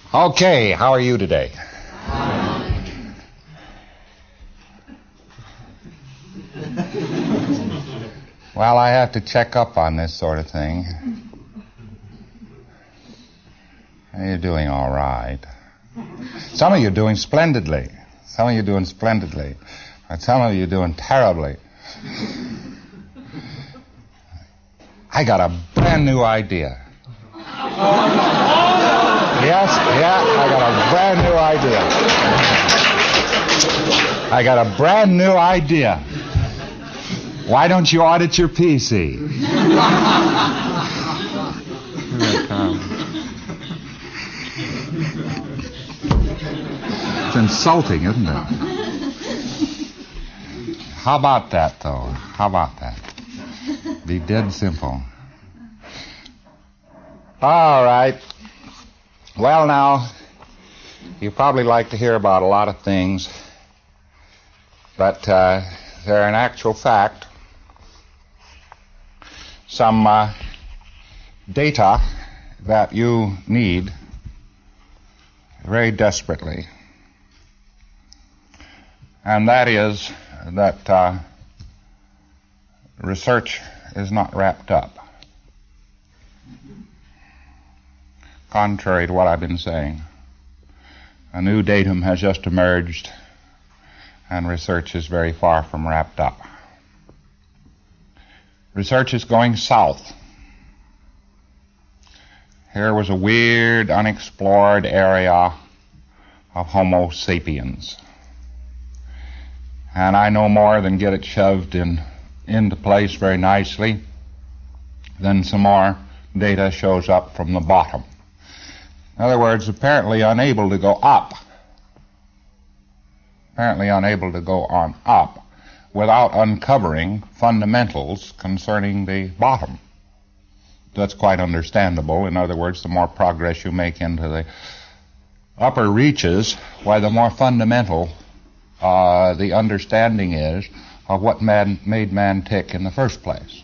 Okay, how are you today? Well, I have to check up on this sort of thing. You're doing all right. Some of you are doing splendidly. Some of you are doing splendidly. And some of you are doing terribly. I got a brand new idea. Yes, I got a brand new idea. I got a brand new idea. Why don't you audit your PC? It's insulting, isn't it? How about that, though? How about that? Be dead simple. All right. Well, now, you probably like to hear about a lot of things, but they're in actual fact some data that you need very desperately. And that is that research is not wrapped up. Contrary to what I've been saying, a new datum has just emerged, and research is very far from wrapped up. Research is going south. Here was a weird, unexplored area of Homo sapiens. And I no more than get it shoved into place very nicely, then some more data shows up from the bottom. In other words, apparently unable to go up. Apparently unable to go on up without uncovering fundamentals concerning the bottom. That's quite understandable. In other words, the more progress you make into the upper reaches, why the more fundamental the understanding is of what made man tick in the first place.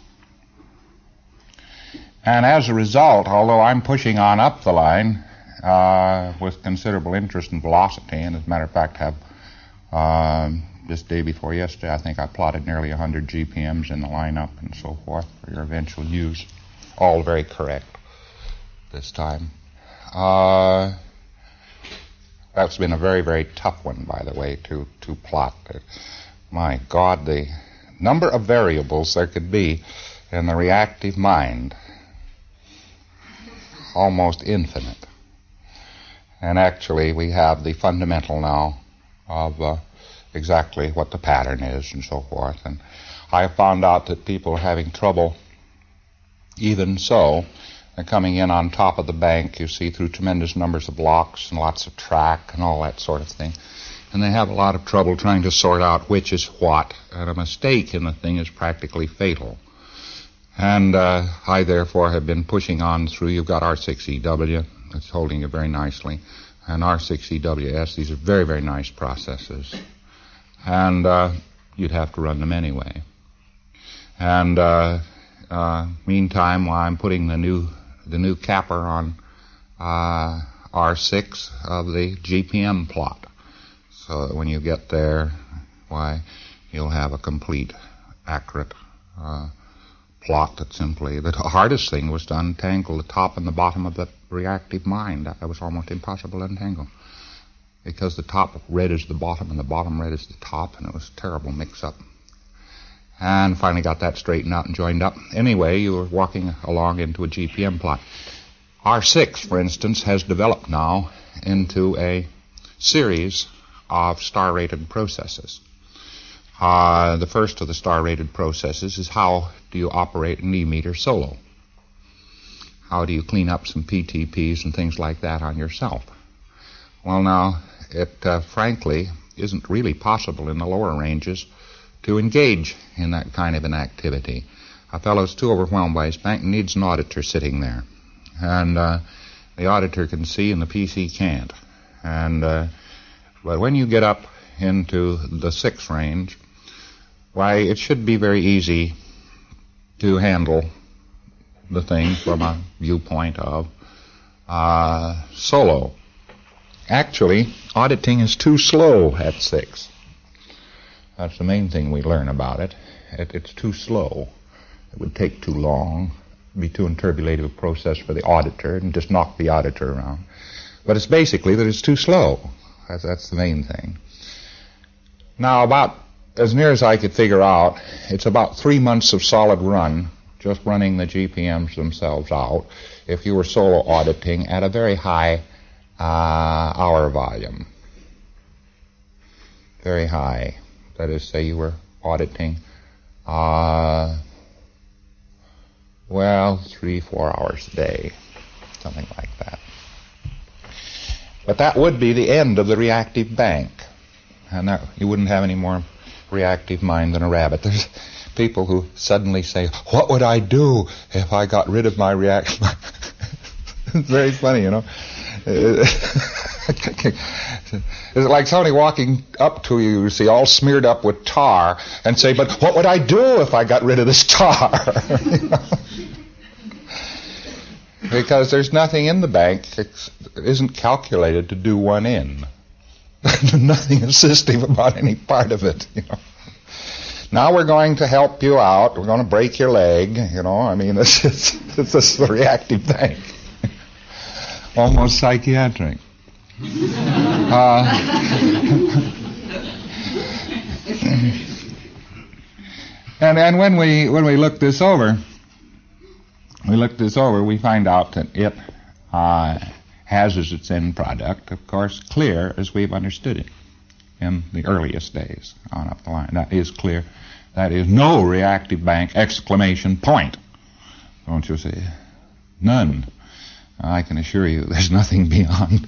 And as a result, although I'm pushing on up the line with considerable interest and velocity, and as a matter of fact have this day before yesterday, I think I plotted nearly 100 GPMs in the lineup and so forth for your eventual use. All very correct this time. That's been a very, very tough one, by the way, to plot. My God, the number of variables there could be in the reactive mind, almost infinite. And actually, we have the fundamental now of exactly what the pattern is and so forth. And I found out that people are having trouble, even so, coming in on top of the bank, you see, through tremendous numbers of blocks and lots of track and all that sort of thing. And they have a lot of trouble trying to sort out which is what. And a mistake in the thing is practically fatal. And I, therefore, have been pushing on through. You've got R6EW. It's holding you very nicely. And R6EWS. These are very, very nice processes. And you'd have to run them anyway. And meantime, while I'm putting the new capper on R6 of the GPM plot, so that when you get there, why, you'll have a complete, accurate plot that simply... The hardest thing was to untangle the top and the bottom of the reactive mind. That was almost impossible to untangle, because the top red is the bottom and the bottom red is the top, and it was a terrible mix-up. And finally got that straightened out and joined up. Anyway, you were walking along into a GPM plot. R6, for instance, has developed now into a series of star-rated processes. The first of the star-rated processes is how do you operate an E-meter solo? How do you clean up some PTPs and things like that on yourself? Well, now, it frankly isn't really possible in the lower ranges to engage in that kind of an activity. A fellow's too overwhelmed by his bank and needs an auditor sitting there. And the auditor can see and the PC can't. And but when you get up into the 6 range, why, it should be very easy to handle the thing from a viewpoint of solo Actually, auditing is too slow at 6. That's the main thing we learn about it. It's too slow. It would take too long. It'd be too interpolative a process for the auditor and just knock the auditor around. But it's basically that it's too slow. That's the main thing. Now, about as near as I could figure out, it's about 3 months of solid run, just running the GPMs themselves out, if you were solo auditing at a very high hour volume. Very high. That is, say you were auditing, 3-4 hours a day, something like that. But that would be the end of the reactive bank. And that, you wouldn't have any more reactive mind than a rabbit. There's people who suddenly say, what would I do if I got rid of my reactive mind? It's very funny, you know. It's like somebody walking up to you see, all smeared up with tar, and say, but what would I do if I got rid of this tar? You know? Because there's nothing in the bank that isn't calculated to do one in. Nothing assistive about any part of it, you know. Now we're going to help you out. We're going to break your leg, you know. I mean, this is the reactive bank. Almost psychiatric. And when we look this over, we find out that it has as its end product, of course, clear as we've understood it in the earliest days on up the line. That is clear. That is no reactive bank, exclamation point. Don't you see? None. I can assure you there's nothing beyond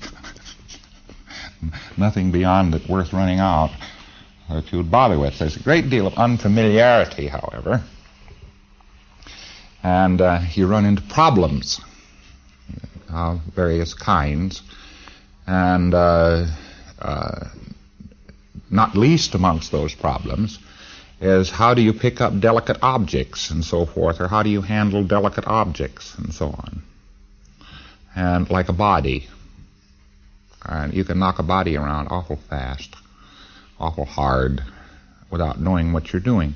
it worth running out that you would bother with. There's a great deal of unfamiliarity, however, and you run into problems of various kinds, and not least amongst those problems is how do you pick up delicate objects and so forth, or how do you handle delicate objects and so on. And like a body, and you can knock a body around awful fast, awful hard, without knowing what you're doing.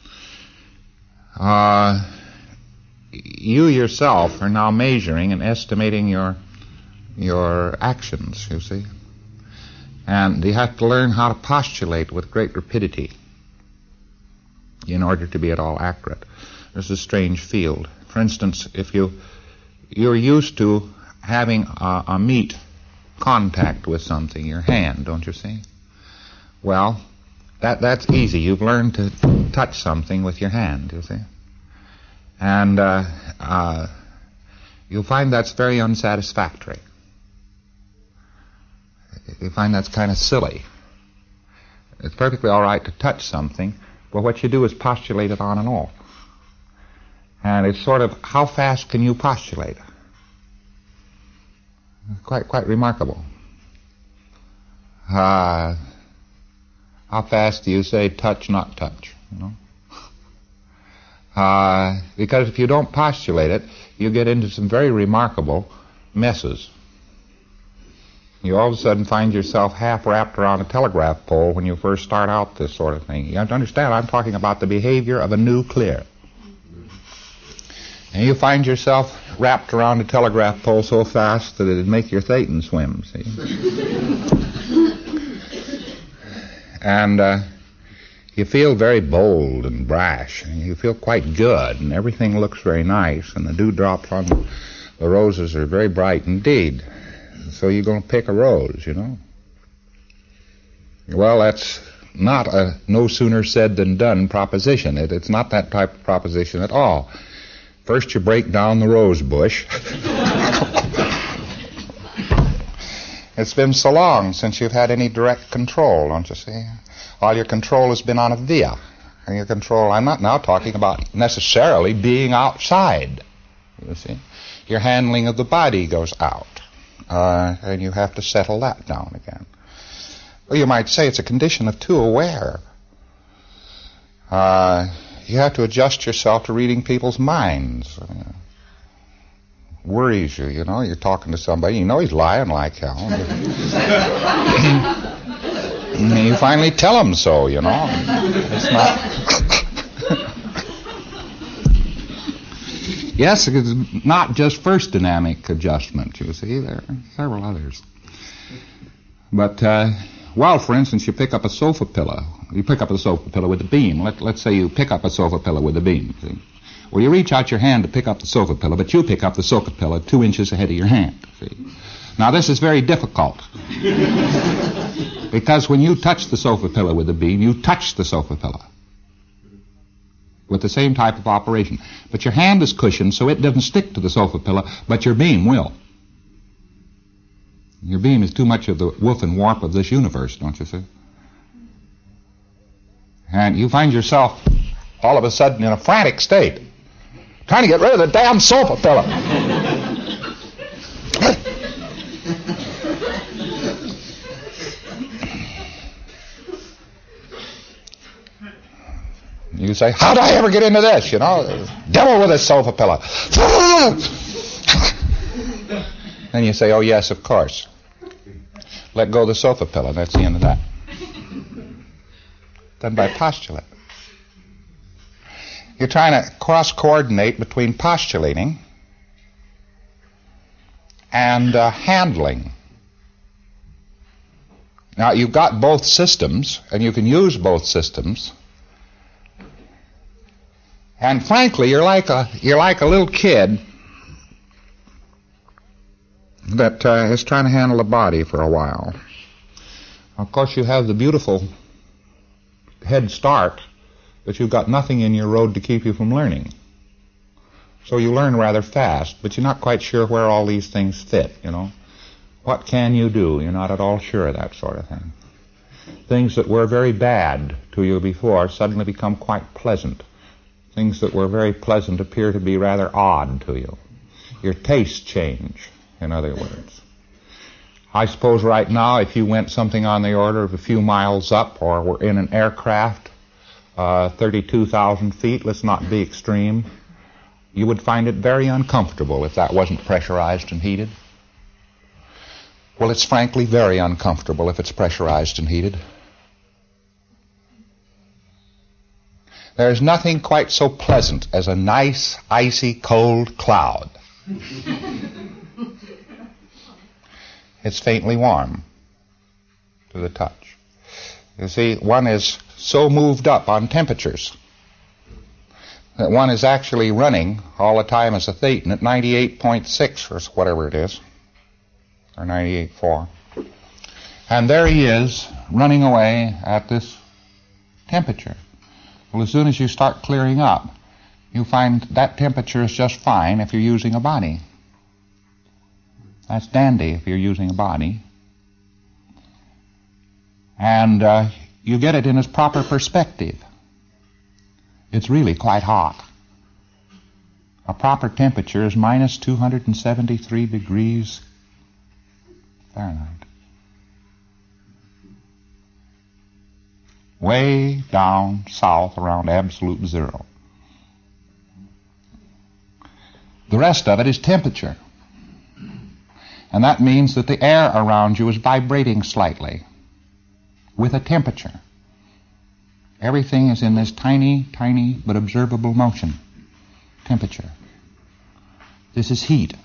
You yourself are now measuring and estimating your actions, you see. And you have to learn how to postulate with great rapidity in order to be at all accurate. This is a strange field. For instance, if you're used to having a meat contact with something, your hand, don't you see? Well, that's easy. You've learned to touch something with your hand, you see. And you'll find that's very unsatisfactory. You find that's kind of silly. It's perfectly all right to touch something, but what you do is postulate it on and off. And it's sort of, how fast can you postulate? Quite remarkable. How fast do you say touch, not touch? You know? Because if you don't postulate it, you get into some very remarkable messes. You all of a sudden find yourself half wrapped around a telegraph pole when you first start out this sort of thing. You have to understand, I'm talking about the behavior of a new clear. And you find yourself wrapped around a telegraph pole so fast that it'd make your Thetan swim, see? And you feel very bold and brash, and you feel quite good, and everything looks very nice, and the dewdrops on the roses are very bright indeed. So you're going to pick a rose, you know. Well, that's not a no sooner said than done proposition. It's not that type of proposition at all. First you break down the rose bush. It's been so long since you've had any direct control, don't you see? All your control has been on a via. And your control, I'm not now talking about necessarily being outside, you see. Your handling of the body goes out. And you have to settle that down again. Well, you might say it's a condition of too aware. You have to adjust yourself to reading people's minds. worries you, you know. You're talking to somebody, you know he's lying like hell. And you finally tell him so, you know. It's not... Yes, it's not just first dynamic adjustment, you see. There are several others. But, well, for instance, you pick up a sofa pillow. You pick up a sofa pillow with a beam. Let's say you pick up a sofa pillow with a beam, see. Well, you reach out your hand to pick up the sofa pillow, but you pick up the sofa pillow 2 inches ahead of your hand, see. Now, this is very difficult. Because when you touch the sofa pillow with a beam, you touch the sofa pillow with the same type of operation. But your hand is cushioned so it doesn't stick to the sofa pillow, but your beam will. Your beam is too much of the woof and warp of this universe, don't you see? And you find yourself all of a sudden in a frantic state, trying to get rid of the damn sofa pillow. You say, how did I ever get into this, you know? Devil with a sofa pillow. Then you say, oh, yes, of course. Let go of the sofa pillow. That's the end of that. Done by postulate. You're trying to cross-coordinate between postulating and handling. Now, you've got both systems, and you can use both systems. And frankly, you're like a little kid that is trying to handle the body for a while. Of course, you have the beautiful head start, but you've got nothing in your road to keep you from learning. So you learn rather fast, but you're not quite sure where all these things fit, you know. What can you do? You're not at all sure of that sort of thing. Things that were very bad to you before suddenly become quite pleasant. Things that were very pleasant appear to be rather odd to you. Your tastes change, in other words. I suppose right now, if you went something on the order of a few miles up, or were in an aircraft, 32,000 feet, let's not be extreme, you would find it very uncomfortable if that wasn't pressurized and heated. Well, it's frankly very uncomfortable if it's pressurized and heated. There's nothing quite so pleasant as a nice, icy, cold cloud. It's faintly warm to the touch. You see, one is so moved up on temperatures that one is actually running all the time as a thetan at 98.6 or whatever it is, or 98.4. And there he is running away at this temperature. Well, as soon as you start clearing up, you find that temperature is just fine if you're using a body. That's dandy if you're using a body. And you get it in its proper perspective. It's really quite hot. A proper temperature is minus 273 degrees Fahrenheit. Way down south around absolute zero. The rest of it is temperature. And that means that the air around you is vibrating slightly with a temperature. Everything is in this tiny, tiny but observable motion. Temperature. This is heat.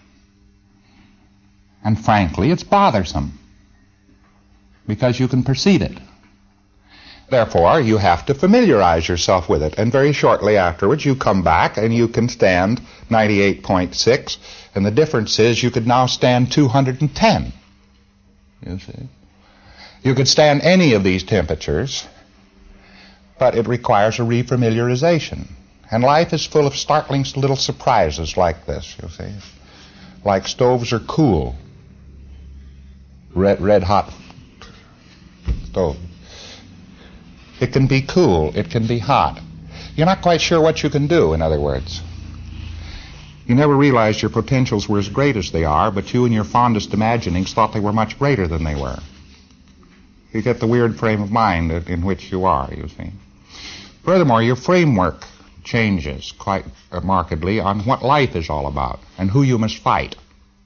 And frankly, it's bothersome because you can perceive it. Therefore, you have to familiarize yourself with it, and very shortly afterwards you come back and you can stand 98.6, and the difference is you could now stand 210. You see? You could stand any of these temperatures, but it requires a refamiliarization. And life is full of startling little surprises like this, you see. Like stoves are cool. Red hot stove. It can be cool. It can be hot. You're not quite sure what you can do, in other words. You never realized your potentials were as great as they are, but you in your fondest imaginings thought they were much greater than they were. You get the weird frame of mind in which you are, you see. Furthermore, your framework changes quite markedly on what life is all about and who you must fight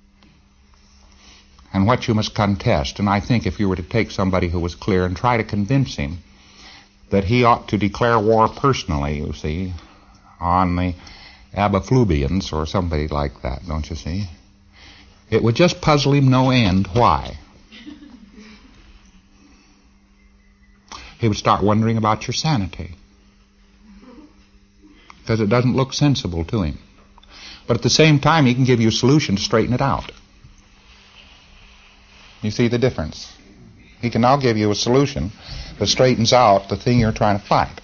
and what you must contest. And I think if you were to take somebody who was clear and try to convince him that he ought to declare war personally, you see, on the Abaflubians or somebody like that, don't you see? It would just puzzle him no end. Why? He would start wondering about your sanity, because it doesn't look sensible to him. But at the same time, he can give you a solution to straighten it out. You see the difference? He can now give you a solution that straightens out the thing you're trying to fight.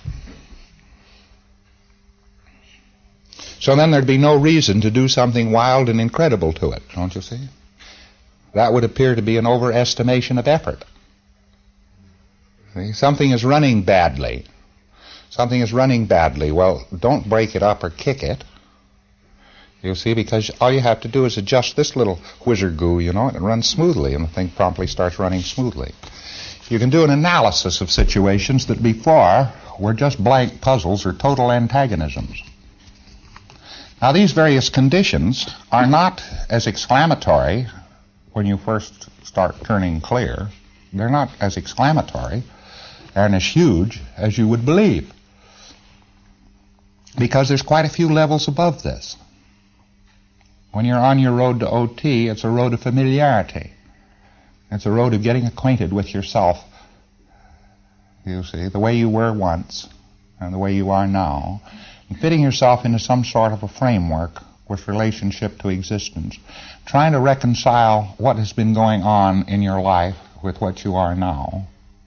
So then there'd be no reason to do something wild and incredible to it, don't you see? That would appear to be an overestimation of effort. See? Something is running badly. Something is running badly. Well, don't break it up or kick it. You see, because all you have to do is adjust this little whizzer-goo, you know, and it runs smoothly, and the thing promptly starts running smoothly. You can do an analysis of situations that before were just blank puzzles or total antagonisms. Now, these various conditions are not as exclamatory when you first start turning clear. They're not as exclamatory and as huge as you would believe, because there's quite a few levels above this. When you're on your road to OT, it's a road of familiarity. It's a road of getting acquainted with yourself, you see, the way you were once and the way you are now, and fitting yourself into some sort of a framework with relationship to existence, trying to reconcile what has been going on in your life with what you are now,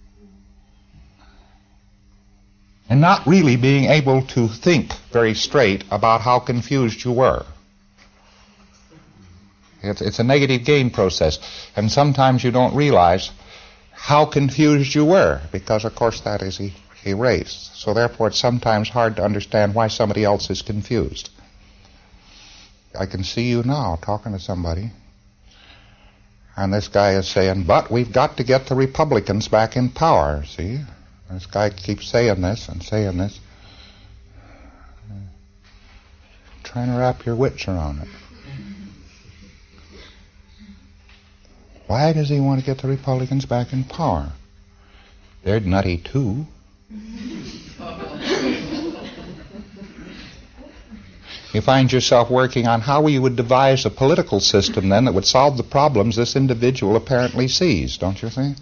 and not really being able to think very straight about how confused you were. It's a negative gain process, and sometimes you don't realize how confused you were, because of course that is erased. So therefore it's sometimes hard to understand why somebody else is confused. I can see you now talking to somebody, and this guy is saying, but we've got to get the Republicans back in power, see? This guy keeps saying this and saying this. Trying to wrap your wits around it. Why does he want to get the Republicans back in power? They're nutty too. You find yourself working on how you would devise a political system then that would solve the problems this individual apparently sees, don't you think?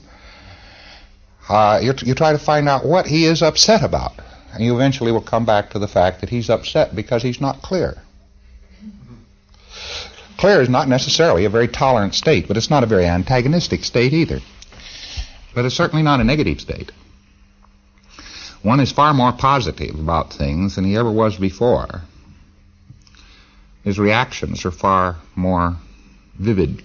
You try to find out what he is upset about, and you eventually will come back to the fact that he's upset because he's not clear. Clear is not necessarily a very tolerant state, but it's not a very antagonistic state either. But it's certainly not a negative state. One is far more positive about things than he ever was before. His reactions are far more vivid.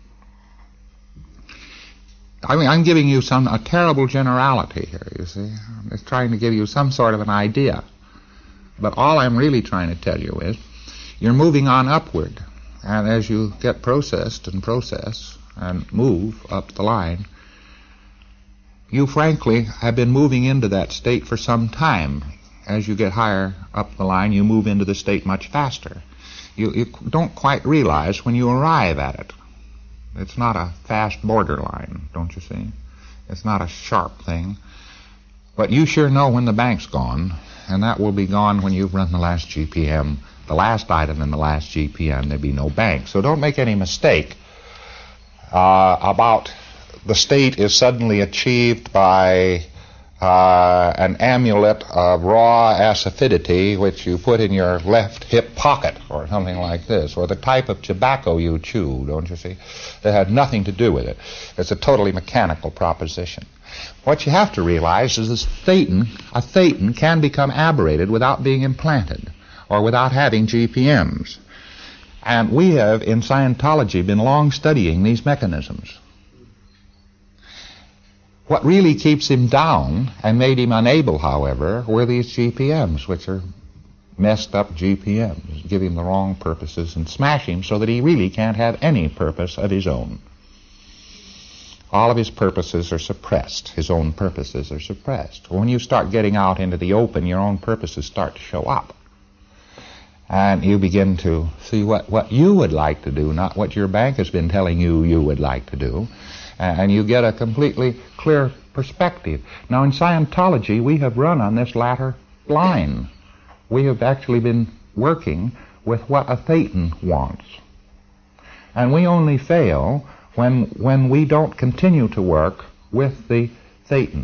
I mean, I'm giving you a terrible generality here, you see. I'm just trying to give you some sort of an idea. But all I'm really trying to tell you is you're moving on upward. And as you get processed and process and move up the line, you frankly have been moving into that state for some time. As you get higher up the line, you move into the state much faster. You don't quite realize when you arrive at it. It's not a fast borderline, don't you see? It's not a sharp thing. But you sure know when the bank's gone, and that will be gone when you've run the last GPM. The last item in the last GPM, there'd be no bank. So don't make any mistake about the state is suddenly achieved by an amulet of raw acidity which you put in your left hip pocket or something like this, or the type of tobacco you chew, don't you see? That had nothing to do with it. It's a totally mechanical proposition. What you have to realize is a thetan can become aberrated without being implanted or without having GPMs. And we have, in Scientology, been long studying these mechanisms. What really keeps him down and made him unable, however, were these GPMs, which are messed up GPMs, give him the wrong purposes and smash him so that he really can't have any purpose of his own. All of his purposes are suppressed. His own purposes are suppressed. When you start getting out into the open, your own purposes start to show up. And you begin to see what you would like to do, not what your bank has been telling you would like to do. And you get a completely clear perspective. Now, in Scientology, we have run on this latter line. We have actually been working with what a thetan wants. And we only fail when we don't continue to work with the thetan.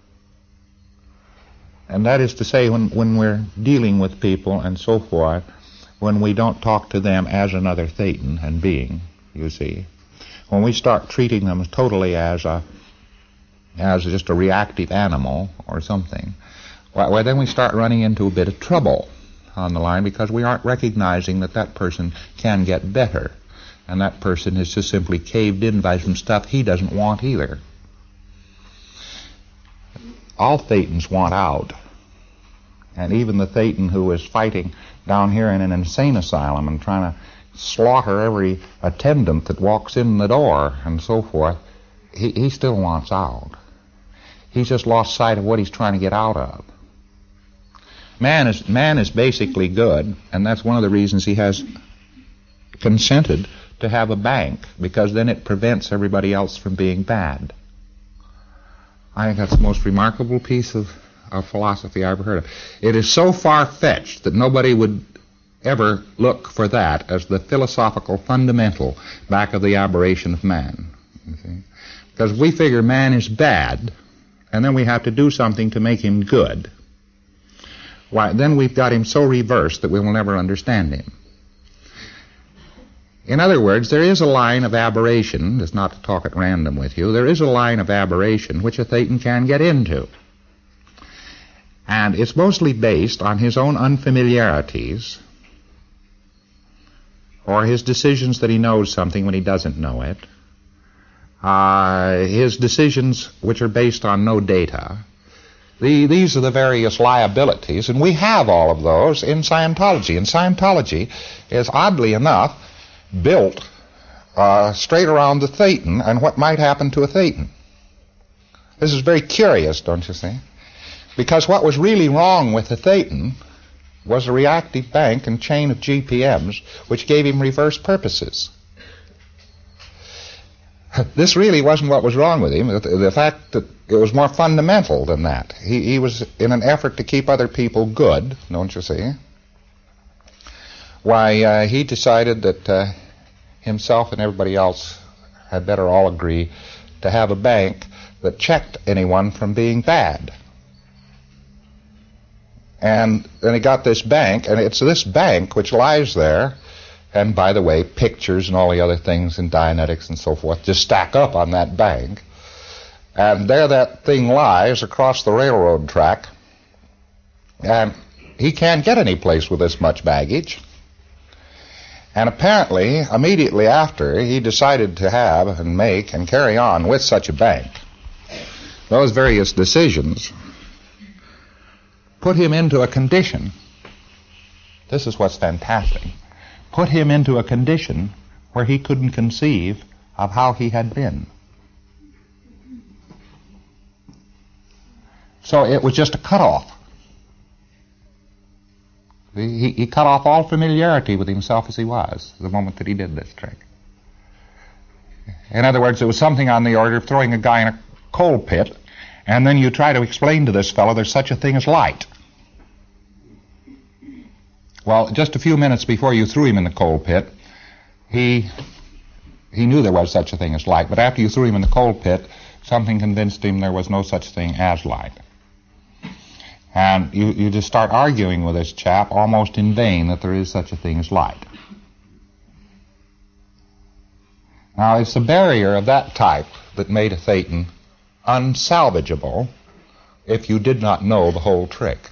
And that is to say, when we're dealing with people and so forth, when we don't talk to them as another thetan and being, you see. When we start treating them totally as just a reactive animal or something, well, then we start running into a bit of trouble on the line, because we aren't recognizing that person can get better. And that person is just simply caved in by some stuff he doesn't want either. All thetans want out. And even the thetan who is fighting down here in an insane asylum and trying to slaughter every attendant that walks in the door and so forth, he still wants out. He's just lost sight of what he's trying to get out of. Man is basically good, and that's one of the reasons he has consented to have a bank, because then it prevents everybody else from being bad. I think that's the most remarkable piece of philosophy I ever heard of. It is so far-fetched that nobody would ever look for that as the philosophical fundamental back of the aberration of man. You see? Because we figure man is bad, and then we have to do something to make him good. Why, then we've got him so reversed that we will never understand him. In other words, there is a line of aberration, just not to talk at random with you, there is a line of aberration which a thetan can get into. And it's mostly based on his own unfamiliarities, or his decisions that he knows something when he doesn't know it, his decisions which are based on no data. These are the various liabilities, and we have all of those in Scientology. And Scientology is, oddly enough, built straight around the thetan and what might happen to a thetan. This is very curious, don't you see? Because what was really wrong with the thetan was a reactive bank and chain of GPMs which gave him reverse purposes. This really wasn't what was wrong with him. The fact that it was more fundamental than that. He was in an effort to keep other people good, don't you see? Why, he decided that himself and everybody else had better all agree to have a bank that checked anyone from being bad. And then he got this bank, and it's this bank which lies there. And by the way, pictures and all the other things in Dianetics and so forth just stack up on that bank. And there that thing lies across the railroad track. And he can't get any place with this much baggage. And apparently, immediately after, he decided to have and make and carry on with such a bank. Those various decisions put him into a condition. This is what's fantastic. Put him into a condition where he couldn't conceive of how he had been. So it was just a cutoff. He cut off all familiarity with himself as he was the moment that he did this trick. In other words, it was something on the order of throwing a guy in a coal pit, and then you try to explain to this fellow there's such a thing as light. Well, just a few minutes before you threw him in the coal pit, he knew there was such a thing as light, but after you threw him in the coal pit, something convinced him there was no such thing as light. And you just start arguing with this chap almost in vain that there is such a thing as light. Now, it's the barrier of that type that made a thetan unsalvageable if you did not know the whole trick.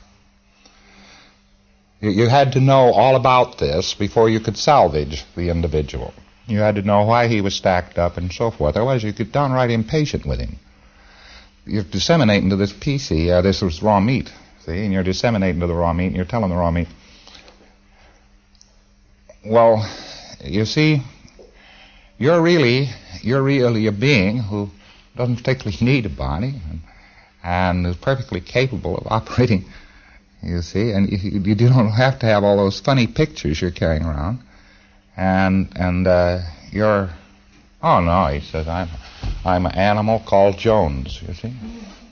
You had to know all about this before you could salvage the individual. You had to know why he was stacked up and so forth. Otherwise, you get downright impatient with him. You're disseminating to this PC, this was raw meat, see, and you're disseminating to the raw meat, and you're telling the raw meat. Well, you see, you're really a being who doesn't particularly need a body and is perfectly capable of operating You see, and you don't have to have all those funny pictures you're carrying around. And you're, oh no, he says, I'm an animal called Jones, you see.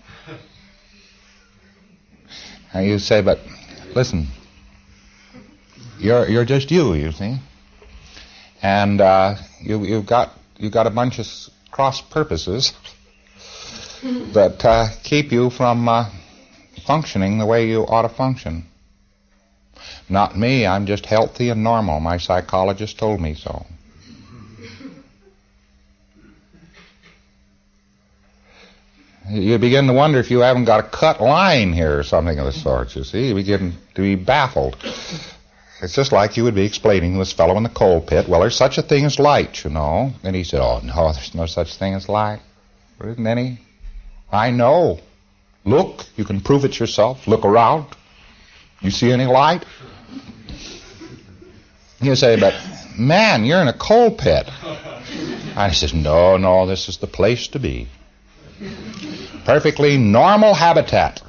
And you say, but listen, you're just you see. And you've got a bunch of cross purposes that keep you from functioning the way you ought to function. Not me, I'm just healthy and normal. My psychologist told me so. You begin to wonder if you haven't got a cut line here or something of the sort, you see. You begin to be baffled. It's just like you would be explaining to this fellow in the coal pit, well, there's such a thing as light, you know. And he said, oh, no, there's no such thing as light. There isn't any. I know. Look, you can prove it yourself. Look around. You see any light? You say, but man, you're in a coal pit. And he says, no, this is the place to be. Perfectly normal habitat.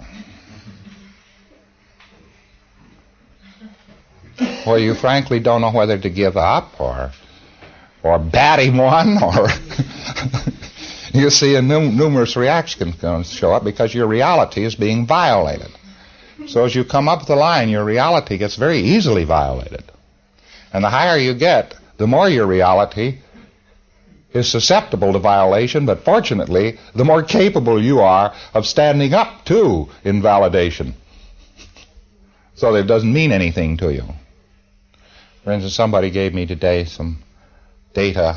Where you frankly don't know whether to give up or bat him one, or you see a numerous reactions going to show up because your reality is being violated. So as you come up the line, your reality gets very easily violated. And the higher you get, the more your reality is susceptible to violation, but fortunately, the more capable you are of standing up to invalidation. So that it doesn't mean anything to you. For instance, somebody gave me today some data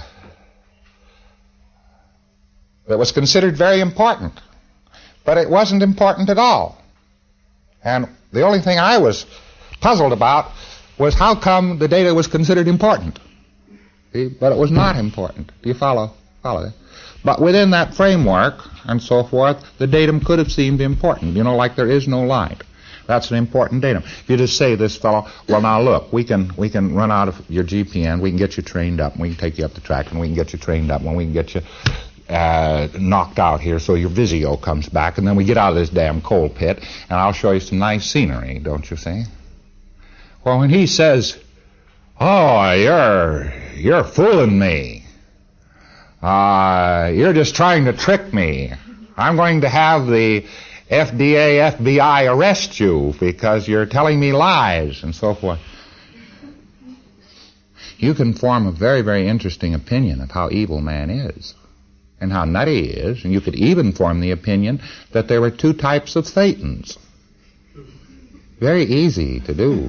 that was considered very important, but it wasn't important at all. And the only thing I was puzzled about was how come the data was considered important. See? But it was not important. Do you follow that? But within that framework and so forth, the datum could have seemed important. You know, like there is no light. That's an important datum. If you just say to this fellow, well, now look, we can run out of your GPN, we can get you trained up, and we can take you up the track, and we can get you trained up, and we can get you knocked out here so your Vizio comes back, and then we get out of this damn coal pit, and I'll show you some nice scenery, don't you see? Well, when he says, oh, you're fooling me. You're just trying to trick me. I'm going to have the FDA, FBI arrest you because you're telling me lies and so forth. You can form a very, very interesting opinion of how evil man is and how nutty he is, and you could even form the opinion that there were two types of Satans. Very easy to do.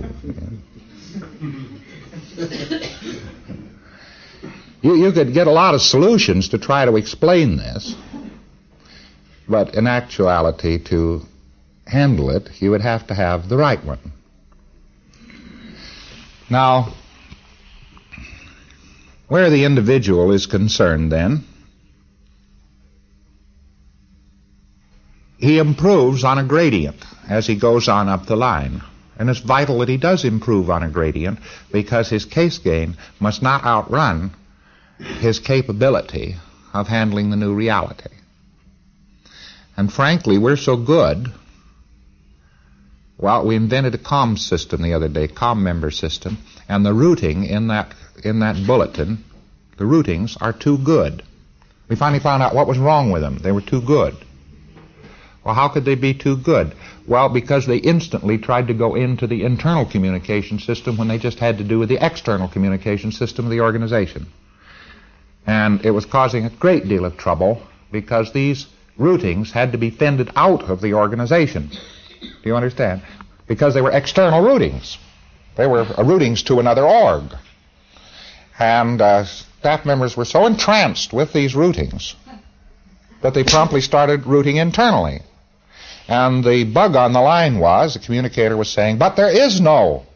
You could get a lot of solutions to try to explain this, but in actuality, to handle it, you would have to have the right one. Now, where the individual is concerned then, he improves on a gradient as he goes on up the line. And it's vital that he does improve on a gradient because his case gain must not outrun his capability of handling the new reality. And frankly, we're so good. Well, we invented a comm system the other day, comm member system, and the routing in that bulletin, the routings are too good. We finally found out what was wrong with them. They were too good. Well, how could they be too good? Well, because they instantly tried to go into the internal communication system when they just had to do with the external communication system of the organization. And it was causing a great deal of trouble because these routings had to be fended out of the organization. Do you understand? Because they were external routings. They were routings to another org. And staff members were so entranced with these routings that they promptly started routing internally. And the bug on the line was, the communicator was saying, but there is no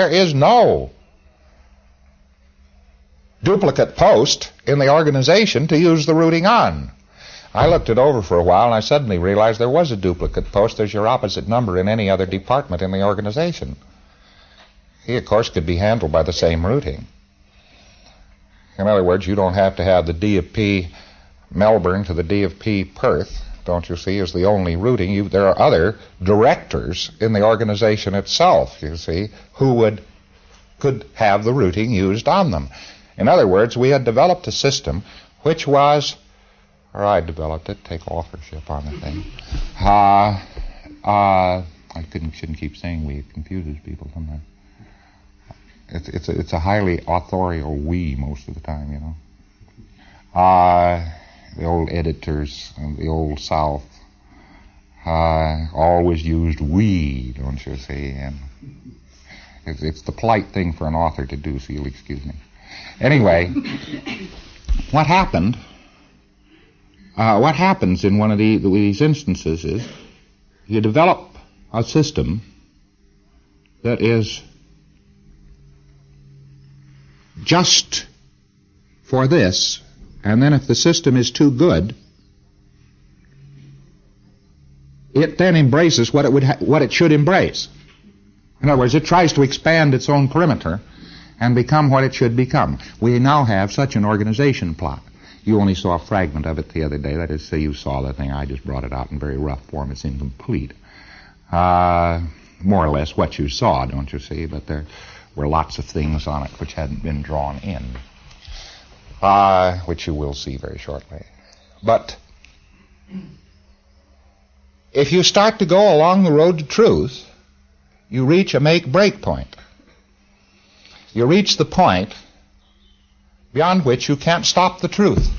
duplicate post in the organization to use the routing on. I looked it over for a while, and I suddenly realized there was a duplicate post. There's your opposite number in any other department in the organization. He, of course, could be handled by the same routing. In other words, you don't have to have the D of P Melbourne to the D of P Perth. don't you see, is the only routing. There are other directors in the organization itself, you see, who could have the routing used on them. In other words, we had developed a system which was, or I developed it, take authorship on the thing. Shouldn't keep saying we, it confuses people sometimes. It's a highly authorial we most of the time, you know. The old editors of the Old South always used we, don't you see? And it's the polite thing for an author to do, so you'll excuse me. Anyway, what happens in one of these instances is you develop a system that is just for this, and then if the system is too good, it then embraces what it should embrace. In other words, it tries to expand its own perimeter and become what it should become. We now have such an organization plot. You only saw a fragment of it the other day. That is, say you saw the thing. I just brought it out in very rough form. It's incomplete. More or less what you saw, don't you see? But there were lots of things on it which hadn't been drawn in, which you will see very shortly. But if you start to go along the road to truth, you reach a make-break point. You reach the point beyond which you can't stop the truth.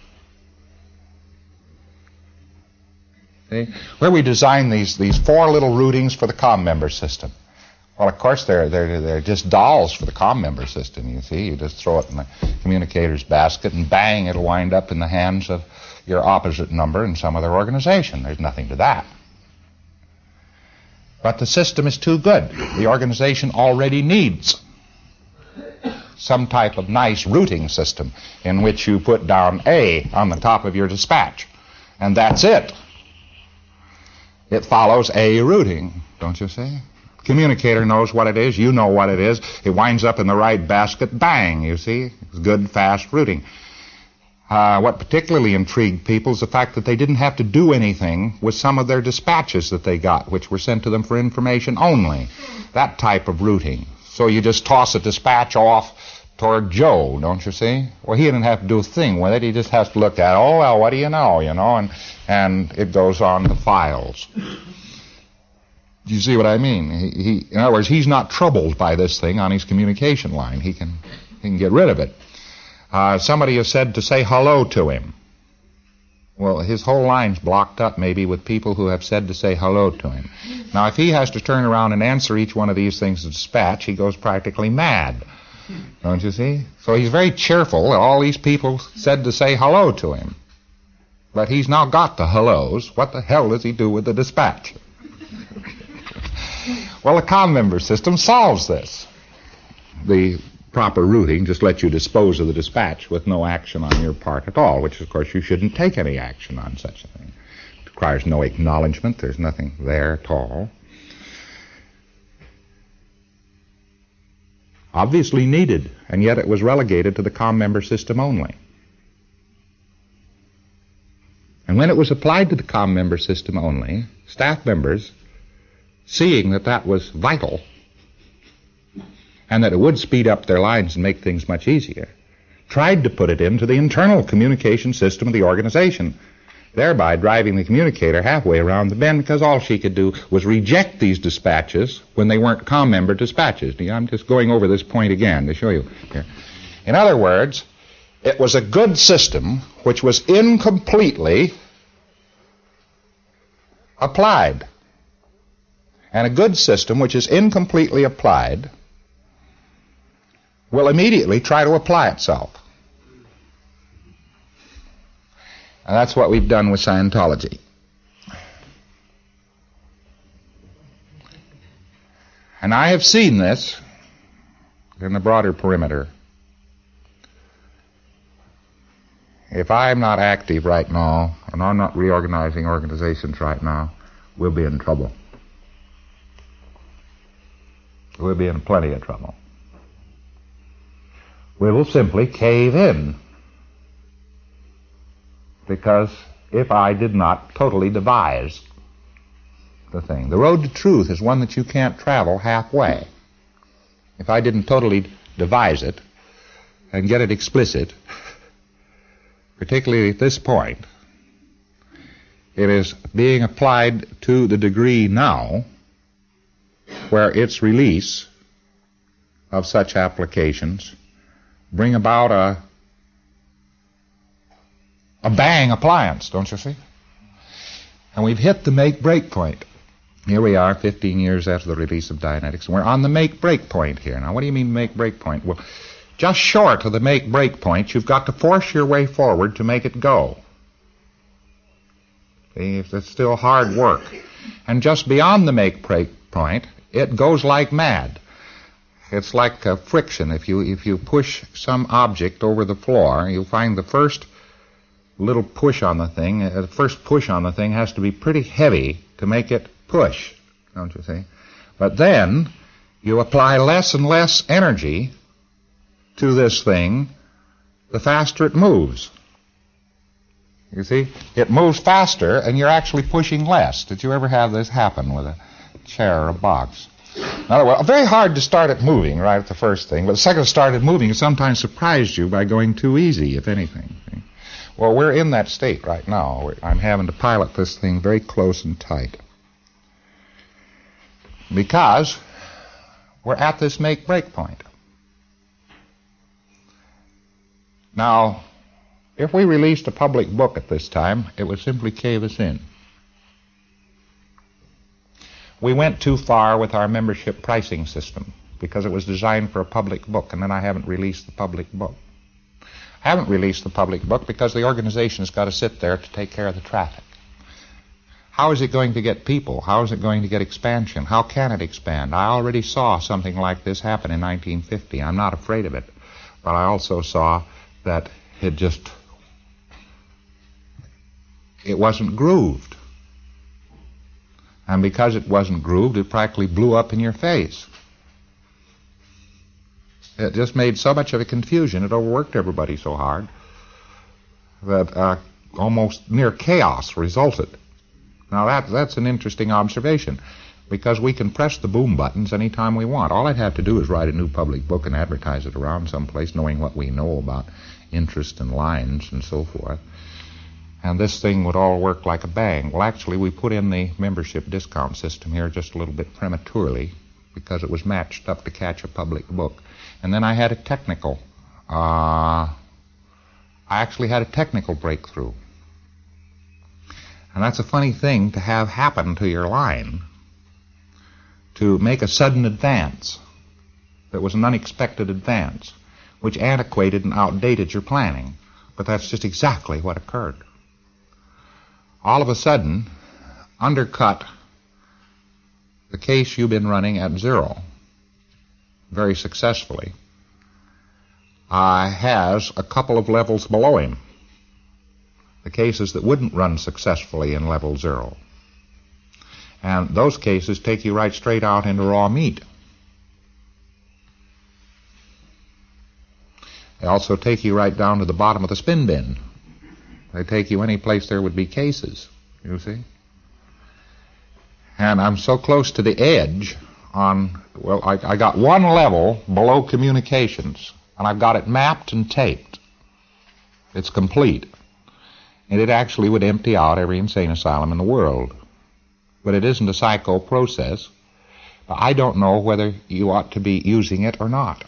See? Where we design these four little routings for the COM member system. Well, of course, they're just dolls for the COM member system, you see. You just throw it in the communicator's basket and bang, it'll wind up in the hands of your opposite number in some other organization. There's nothing to that. But the system is too good. The organization already needs some type of nice routing system in which you put down A on the top of your dispatch. And that's it. It follows A routing, don't you see? Communicator knows what it is. You know what it is. It winds up in the right basket. Bang, you see? It's good, fast routing. What particularly intrigued people is the fact that they didn't have to do anything with some of their dispatches that they got, which were sent to them for information only. That type of routing. So you just toss a dispatch off toward Joe, don't you see? Well, he didn't have to do a thing with it. He just has to look at, oh, well, what do you know, and it goes on the files. Do you see what I mean? In other words, he's not troubled by this thing on his communication line. He can get rid of it. Somebody has said to say hello to him. Well, his whole line's blocked up maybe with people who have said to say hello to him. Now, if he has to turn around and answer each one of these things to dispatch, he goes practically mad. Don't you see? So he's very cheerful that all these people said to say hello to him. But he's now got the hellos. What the hell does he do with the dispatch? Well, the COM member system solves this. The proper routing just lets you dispose of the dispatch with no action on your part at all, which, of course, you shouldn't take any action on such a thing. It requires no acknowledgement. There's nothing there at all. Obviously needed, and yet it was relegated to the COM member system only. And when it was applied to the COM member system only, staff members, seeing that that was vital, and that it would speed up their lines and make things much easier, tried to put it into the internal communication system of the organization, thereby driving the communicator halfway around the bend, because all she could do was reject these dispatches when they weren't COM member dispatches. I'm just going over this point again to show you here. In other words, it was a good system which was incompletely applied. And a good system which is incompletely applied will immediately try to apply itself. And that's what we've done with Scientology. And I have seen this in the broader perimeter. If I'm not active right now, and I'm not reorganizing organizations right now, we'll be in trouble. We'll be in plenty of trouble. We will simply cave in, because if I did not totally devise the thing. The road to truth is one that you can't travel halfway. If I didn't totally devise it and get it explicit, particularly at this point, it is being applied to the degree now where its release of such applications bring about a bang appliance, don't you see? And we've hit the make-break point. Here we are 15 years after the release of Dianetics, and we're on the make-break point here. Now, what do you mean make-break point? Well, just short of the make-break point, you've got to force your way forward to make it go. See, it's still hard work. And just beyond the make-break point, it goes like mad. It's like friction. If you push some object over the floor, you'll find the first little push on the thing, the first push on the thing has to be pretty heavy to make it push, don't you see? But then you apply less and less energy to this thing, the faster it moves. You see? It moves faster, and you're actually pushing less. Did you ever have this happen with a chair or a box? In other words, very hard to start it moving right at the first thing, but the second it started moving, it sometimes surprised you by going too easy, if anything. See? Well, we're in that state right now. I'm having to pilot this thing very close and tight. Because we're at this make-break point. Now, if we released a public book at this time, it would simply cave us in. We went too far with our membership pricing system because it was designed for a public book, and then I haven't released the public book. I haven't released the public book because the organization's got to sit there to take care of the traffic. How is it going to get people? How is it going to get expansion? How can it expand? I already saw something like this happen in 1950. I'm not afraid of it. But I also saw that it wasn't grooved. And because it wasn't grooved, it practically blew up in your face. It just made so much of a confusion, it overworked everybody so hard that almost near chaos resulted. Now that's an interesting observation, because we can press the boom buttons anytime we want. All I'd have to do is write a new public book and advertise it around someplace, knowing what we know about interest and lines and so forth. And this thing would all work like a bang. Well, actually, we put in the membership discount system here just a little bit prematurely because it was matched up to catch a public book. And then I had a technical, I actually had a technical breakthrough. And that's a funny thing to have happen to your line, to make a sudden advance that was an unexpected advance, which antiquated and outdated your planning. But that's just exactly what occurred. All of a sudden, undercut the case you've been running at zero very successfully, has a couple of levels below him. The cases that wouldn't run successfully in level zero. And those cases take you right straight out into raw meat. They also take you right down to the bottom of the spin bin. They take you any place there would be cases, you see. And I'm so close to the edge on, well, I got one level below communications, and I've got it mapped and taped. It's complete. And it actually would empty out every insane asylum in the world. But it isn't a psycho process. I don't know whether you ought to be using it or not.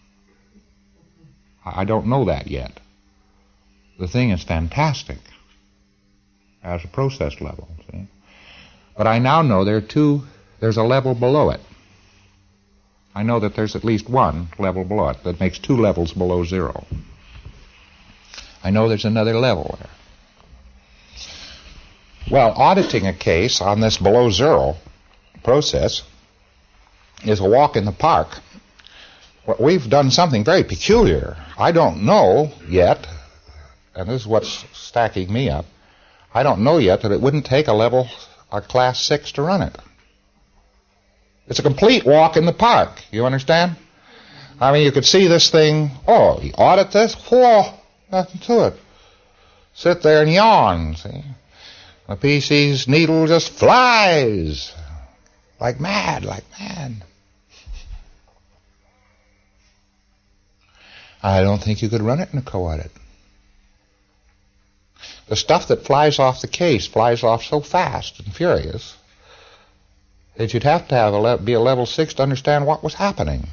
I don't know that yet. The thing is fantastic as a process level, see? But I now know there's a level below it. I know that there's at least one level below it that makes 2 levels below zero. I know there's another level there. Well, auditing a case on this below zero process is a walk in the park. Well, we've done something very peculiar. I don't know yet, and this is what's stacking me up, I don't know yet that it wouldn't take a class 6 to run it. It's a complete walk in the park, you understand? I mean, you could see this thing, you audit this? Whoa, nothing to it. sit there and yawn, see? The PC's needle just flies like mad, like mad. I don't think you could run it in a co-audit. The stuff that flies off the case flies off so fast and furious that you'd have to be a level 6 to understand what was happening.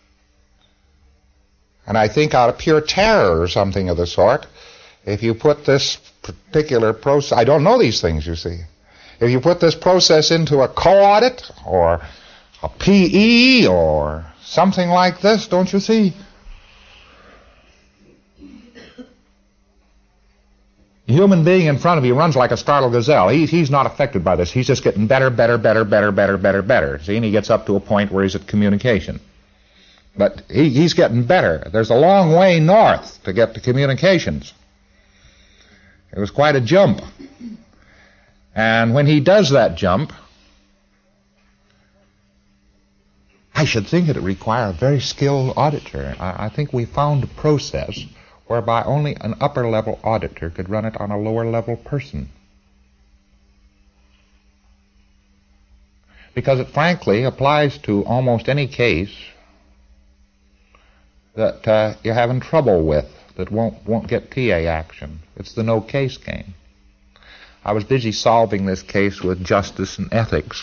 And I think out of pure terror or something of the sort, if you put this particular process, I don't know these things, you see. If you put this process into a co-audit or a PE or something like this, don't you see? A human being in front of you runs like a startled gazelle. He's not affected by this. He's just getting better. See, and he gets up to a point where he's at communication. But he's getting better. There's a long way north to get to communications. It was quite a jump. And when he does that jump, I should think it would require a very skilled auditor. I think we found a process whereby only an upper-level auditor could run it on a lower-level person. Because it frankly applies to almost any case that you're having trouble with that won't get TA action. It's the no-case game. I was busy solving this case with justice and ethics,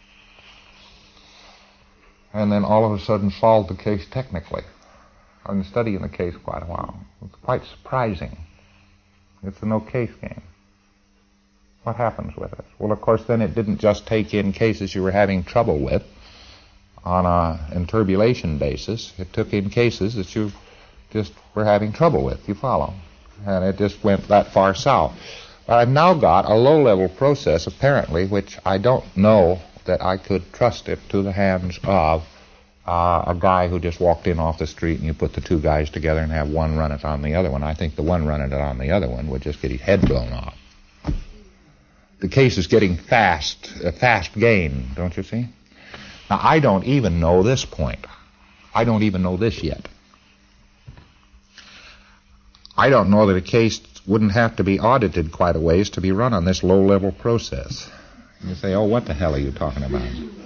and then all of a sudden solved the case technically. I've been studying the case quite a while. It's quite surprising. It's a no-case game. What happens with it? Well, of course, then it didn't just take in cases you were having trouble with on a interpolation basis. It took in cases that you just were having trouble with. You follow? And it just went that far south. I've now got a low-level process, apparently, which I don't know that I could trust it to the hands of a guy who just walked in off the street and you put the two guys together and have one run it on the other one. I think the one running it on the other one would just get his head blown off. The case is getting a fast gain, don't you see? Now, I don't even know this point. I don't even know this yet. I don't know that a case wouldn't have to be audited quite a ways to be run on this low-level process. You say, oh, what the hell are you talking about?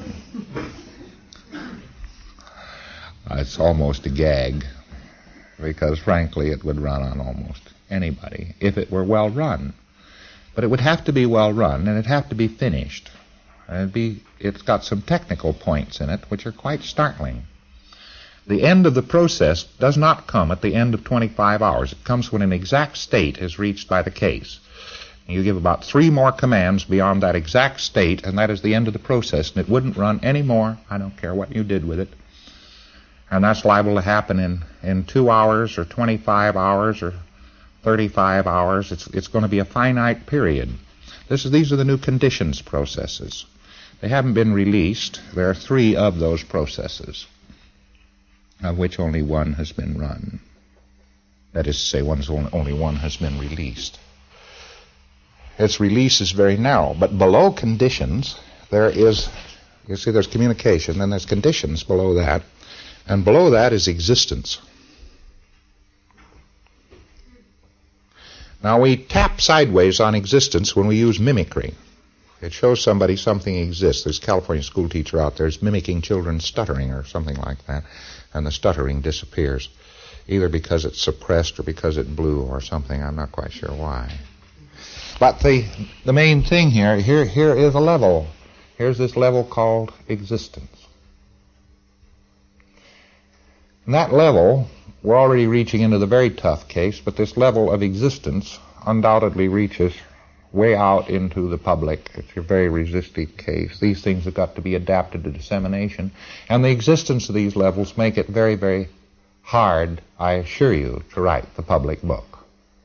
It's almost a gag, because frankly it would run on almost anybody if it were well run. But it would have to be well run, and it'd have to be finished. It's got some technical points in it which are quite startling. The end of the process does not come at the end of 25 hours. It comes when an exact state is reached by the case. You give about 3 more commands beyond that exact state, and that is the end of the process, and it wouldn't run any more. I don't care what you did with it. And that's liable to happen in 2 hours or 25 hours or 35 hours. It's going to be a finite period. These are the new conditions processes. They haven't been released. There are 3 of those processes, of which only one has been run. That is to say, only one has been released. Its release is very narrow, but below conditions there is, you see, there's communication, then there's conditions below that, and below that is existence. Now, we tap sideways on existence when we use mimicry. It shows somebody something exists. There's a California school teacher out there who's mimicking children stuttering or something like that, and the stuttering disappears, either because it's suppressed or because it blew or something. I'm not quite sure why. But the main thing here is a level. Here's this level called existence. And that level, we're already reaching into the very tough case, but this level of existence undoubtedly reaches way out into the public. It's a very resistive case. These things have got to be adapted to dissemination. And the existence of these levels make it very, very hard, I assure you, to write the public book.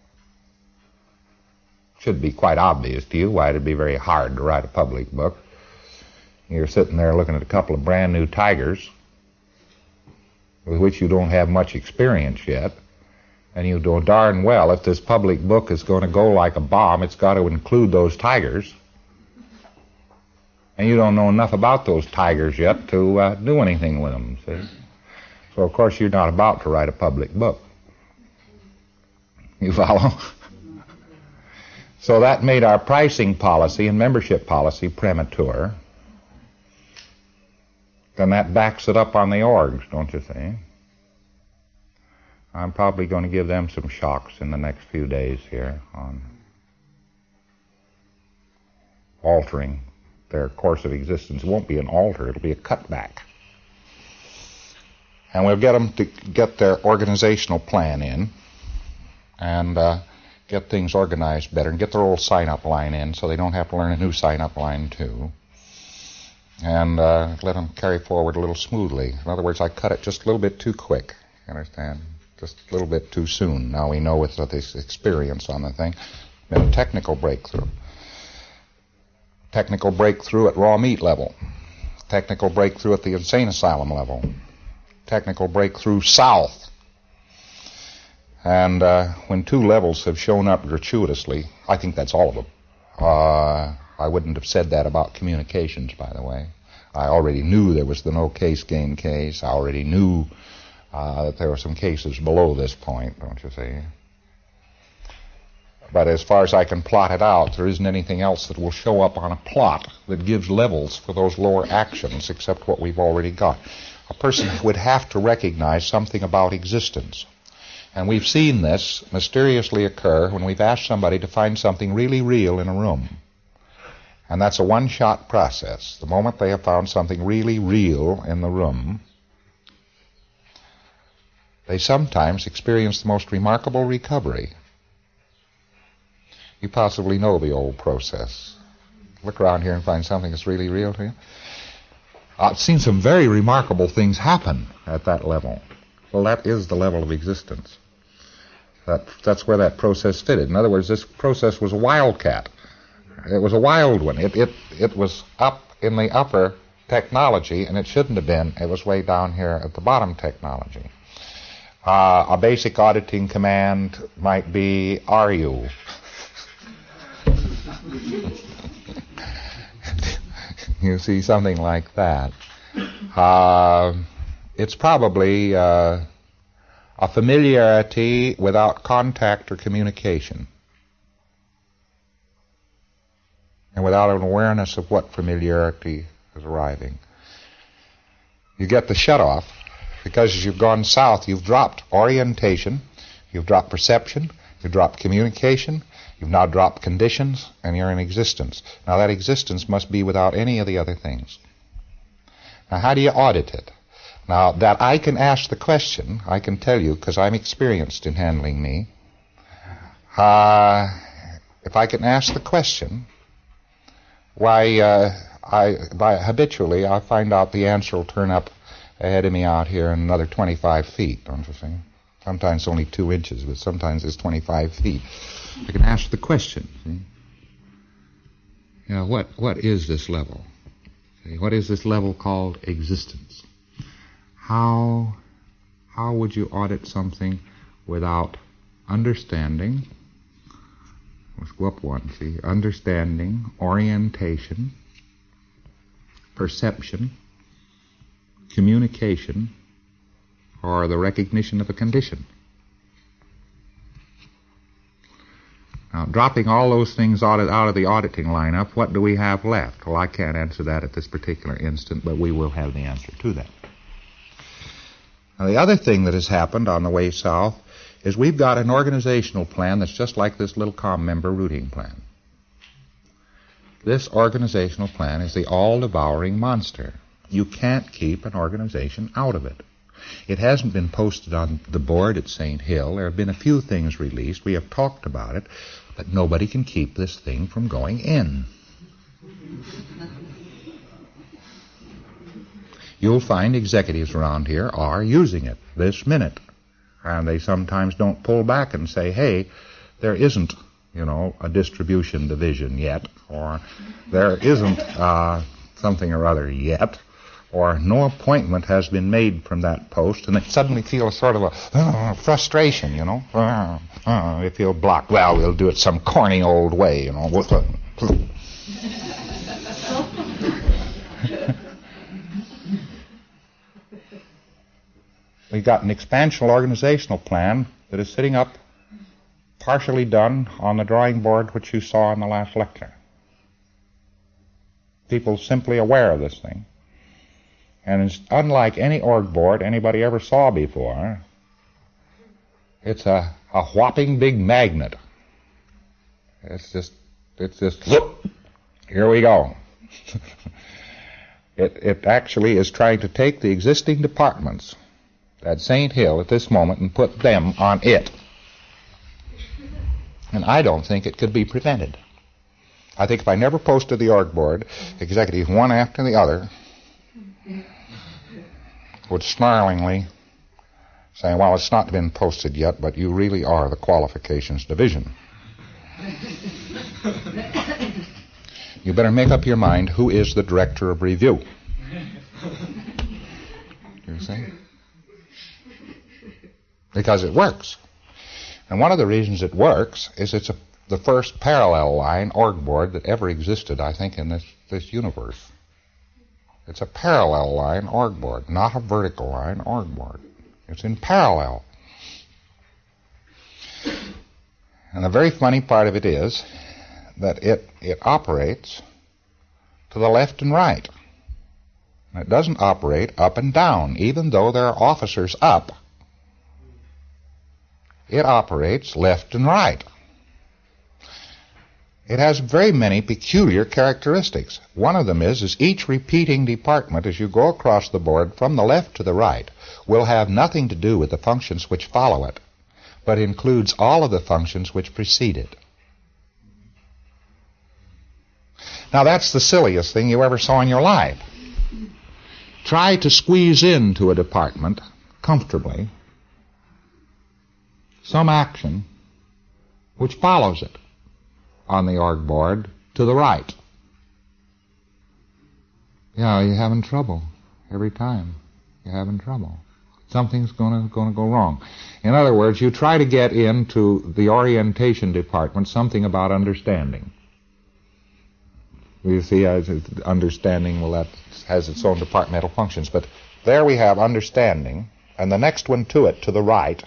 It should be quite obvious to you why it would be very hard to write a public book. You're sitting there looking at a couple of brand new tigers with which you don't have much experience yet, and you know darn well if this public book is going to go like a bomb, it's got to include those tigers. And you don't know enough about those tigers yet to do anything with them, see? So, of course, you're not about to write a public book. You follow? So that made our pricing policy and membership policy premature. Then that backs it up on the orgs, don't you see? I'm probably going to give them some shocks in the next few days here on altering their course of existence. It won't be an alter, it'll be a cutback. And we'll get them to get their organizational plan in and get things organized better and get their old sign-up line in so they don't have to learn a new sign-up line too. And let them carry forward a little smoothly. In other words, I cut it just a little bit too quick, you understand? Just a little bit too soon. Now we know with this experience on the thing, been a technical breakthrough. Technical breakthrough at raw meat level. Technical breakthrough at the insane asylum level. Technical breakthrough south. And when two levels have shown up gratuitously, I think that's all of them. I wouldn't have said that about communications, by the way. I already knew there was the no case gain case. I already knew that there were some cases below this point, don't you see? But as far as I can plot it out, there isn't anything else that will show up on a plot that gives levels for those lower actions except what we've already got. A person would have to recognize something about existence. And we've seen this mysteriously occur when we've asked somebody to find something really real in a room. And that's a one-shot process. The moment they have found something really real in the room, they sometimes experience the most remarkable recovery. You possibly know the old process. Look around here and find something that's really real to you. I've seen some very remarkable things happen at that level. Well, that is the level of existence. That's where that process fitted. In other words, this process was a wildcat. It was a wild one. It was up in the upper technology, and it shouldn't have been. It was way down here at the bottom technology. A basic auditing command might be, "Are you?" You see, something like that. It's probably a familiarity without contact or communication, and without an awareness of what familiarity is arriving. You get the shut-off because as you've gone south, you've dropped orientation, you've dropped perception, you've dropped communication, you've now dropped conditions, and you're in existence. Now that existence must be without any of the other things. Now how do you audit it? Now that I can ask the question, I can tell you, because I'm experienced in handling me, if I can ask the question, why, habitually I find out the answer will turn up ahead of me out here in another 25 feet, don't you see? Sometimes only 2 inches, but sometimes it's 25 feet. I can ask the question, see? You know, what is this level? See, what is this level called existence? How would you audit something without understanding? Let's go up one, see? Understanding, orientation, perception, communication, or the recognition of a condition. Now, dropping all those things out of the auditing lineup, what do we have left? Well, I can't answer that at this particular instant, but we will have the answer to that. Now, the other thing that has happened on the way south is we've got an organizational plan that's just like this little COM member routing plan. This organizational plan is the all-devouring monster. You can't keep an organization out of it. It hasn't been posted on the board at St. Hill. There have been a few things released. We have talked about it, but nobody can keep this thing from going in. You'll find executives around here are using it this minute. And they sometimes don't pull back and say, hey, there isn't, a distribution division yet, or there isn't something or other yet, or no appointment has been made from that post, and they suddenly feel a sort of a frustration, They feel blocked. Well, we'll do it some corny old way, We've got an expansional organizational plan that is sitting up partially done on the drawing board which you saw in the last lecture. People simply aware of this thing. And it's unlike any org board anybody ever saw before. It's a whopping big magnet. It's just, whoop, here we go. It actually is trying to take the existing departments at St. Hill at this moment and put them on it. And I don't think it could be prevented. I think if I never posted the org board, executives one after the other would snarlingly say, well, it's not been posted yet, but you really are the qualifications division. You better make up your mind who is the director of review. You see? Because it works. And one of the reasons it works is it's the first parallel line org board that ever existed, I think, in this universe. It's a parallel line org board, not a vertical line org board. It's in parallel. And the very funny part of it is that it operates to the left and right. And it doesn't operate up and down, even though there are officers up. It operates left and right. It has very many peculiar characteristics. One of them is each repeating department as you go across the board from the left to the right will have nothing to do with the functions which follow it, but includes all of the functions which precede it. Now that's the silliest thing you ever saw in your life. Try to squeeze into a department comfortably some action which follows it on the org board to the right. Yeah, you're having trouble every time. You're having trouble. Something's going to go wrong. In other words, you try to get into the orientation department something about understanding. You see, understanding, well, that has its own departmental functions. But there we have understanding, and the next one to it, to the right,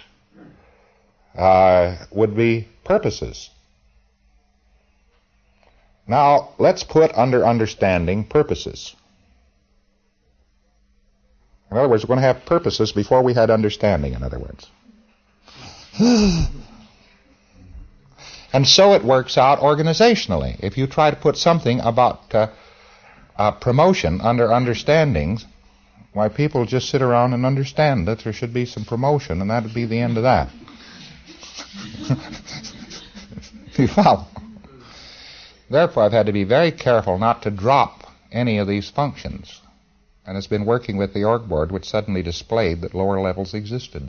would be purposes. Now, let's put under understanding purposes. In other words, we're going to have purposes before we had understanding, in other words. And so it works out organizationally. If you try to put something about promotion under understandings, why, people just sit around and understand that there should be some promotion, and that would be the end of that. You follow? Therefore, I've had to be very careful not to drop any of these functions. And it's been working with the org board, which suddenly displayed that lower levels existed.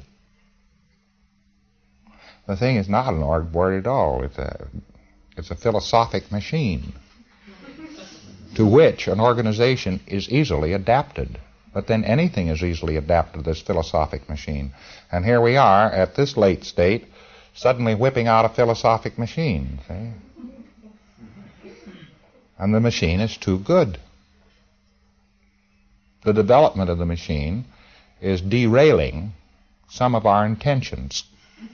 The thing is not an org board at all. It's a philosophic machine to which an organization is easily adapted. But then anything is easily adapted to this philosophic machine. And here we are at this late state, suddenly whipping out a philosophic machine. See? And the machine is too good. The development of the machine is derailing some of our intentions.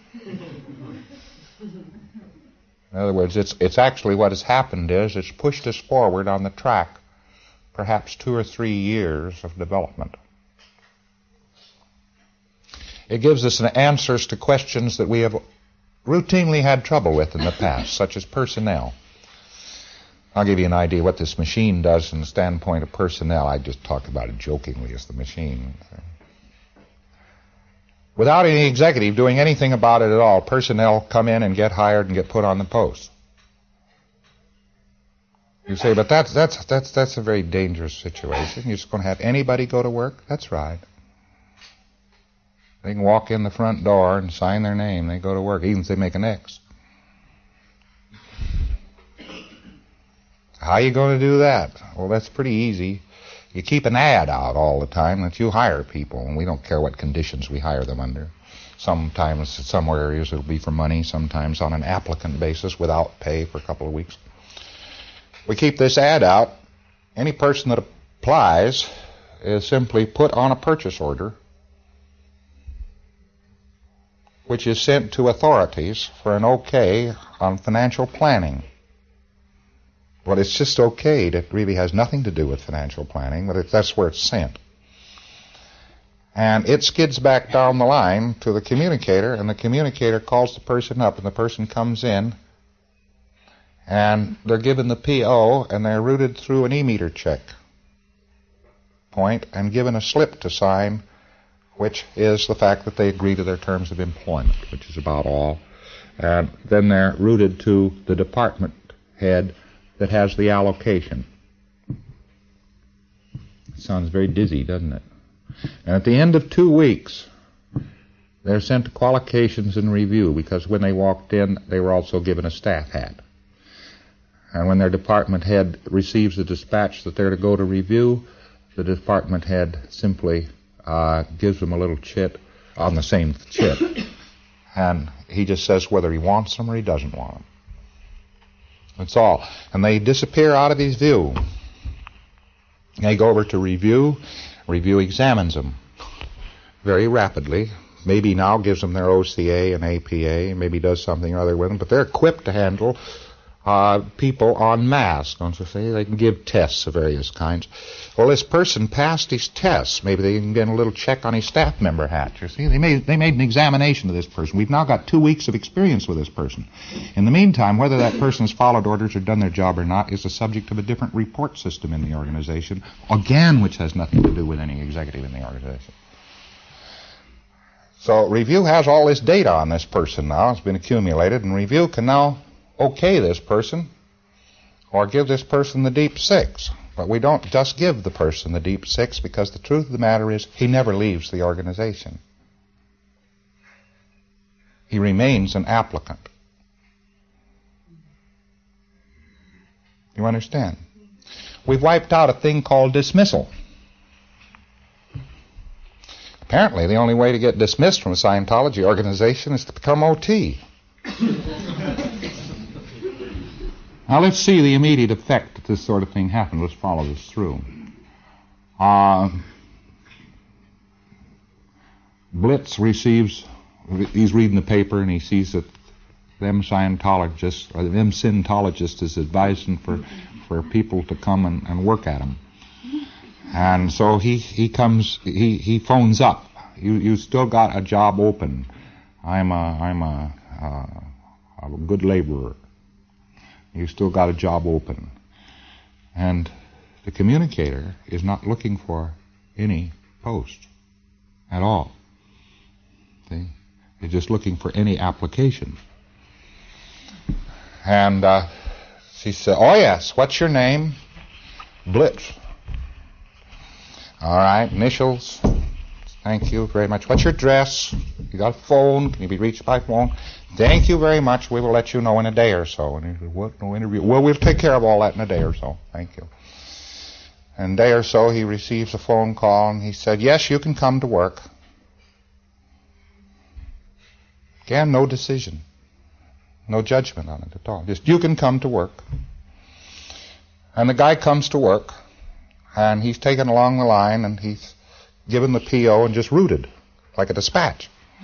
In other words, it's actually what has happened is it's pushed us forward on the track, perhaps 2 or 3 years of development. It gives us answers to questions that we have routinely had trouble with in the past, such as personnel. I'll give you an idea what this machine does from the standpoint of personnel. I just talk about it jokingly as the machine. Without any executive doing anything about it at all, personnel come in and get hired and get put on the post. You say, but that's a very dangerous situation. You're just going to have anybody go to work? That's right. They can walk in the front door and sign their name. They go to work, even if they make an X. How are you going to do that? Well, that's pretty easy. You keep an ad out all the time that you hire people, and we don't care what conditions we hire them under. Sometimes, some areas it'll be for money, sometimes on an applicant basis without pay for a couple of weeks. We keep this ad out. Any person that applies is simply put on a purchase order which is sent to authorities for an okay on financial planning. Well, it's just okayed. It really has nothing to do with financial planning, but that's where it's sent. And it skids back down the line to the communicator, and the communicator calls the person up, and the person comes in, and they're given the PO, and they're routed through an e-meter check point and given a slip to sign, which is the fact that they agree to their terms of employment, which is about all. And then they're routed to the department head that has the allocation. It sounds very dizzy, doesn't it? And at the end of 2 weeks, they're sent to qualifications and review, because when they walked in, they were also given a staff hat. And when their department head receives the dispatch that they're to go to review, the department head simply gives them a little chit on the same chit. And he just says whether he wants them or he doesn't want them. That's all. And they disappear out of his view. They go over to review. Review examines them very rapidly. Maybe now gives them their OCA and APA, maybe does something or other with them, but they're equipped to handle people en masse. Don't you see? They can give tests of various kinds. Well, this person passed his tests. Maybe they can get a little check on his staff member hat. You see, they made an examination of this person. We've now got 2 weeks of experience with this person. In the meantime, whether that person has followed orders or done their job or not is the subject of a different report system in the organization, again, which has nothing to do with any executive in the organization. So review has all this data on this person now. It's been accumulated, and review can now okay this person or give this person the deep six. But we don't just give the person the deep six, because the truth of the matter is he never leaves the organization. He remains an applicant. You understand? We've wiped out a thing called dismissal. Apparently, the only way to get dismissed from a Scientology organization is to become OT. Now, let's see the immediate effect that this sort of thing happened. Let's follow this through. Blitz receives, he's reading the paper, and he sees that them Scientologists, or them Scientologists is advising for people to come and work at him. And so he phones up. You still got a job open. I'm a good laborer. You still got a job open. And the communicator is not looking for any post at all. See? They're just looking for any application. And she said, "Oh yes, what's your name?" "Blitz." "All right, initials." "Thank you very much. What's your address?" "You got a phone? Can you be reached by phone?" "Thank you very much. We will let you know in a day or so." And he said, "What? No interview?" "Well, we'll take care of all that in a day or so. Thank you." In a day or so, he receives a phone call, and he said, "Yes, you can come to work." Again, no decision. No judgment on it at all. Just, you can come to work. And the guy comes to work, and he's taken along the line, and he's given the PO and just routed, like a dispatch.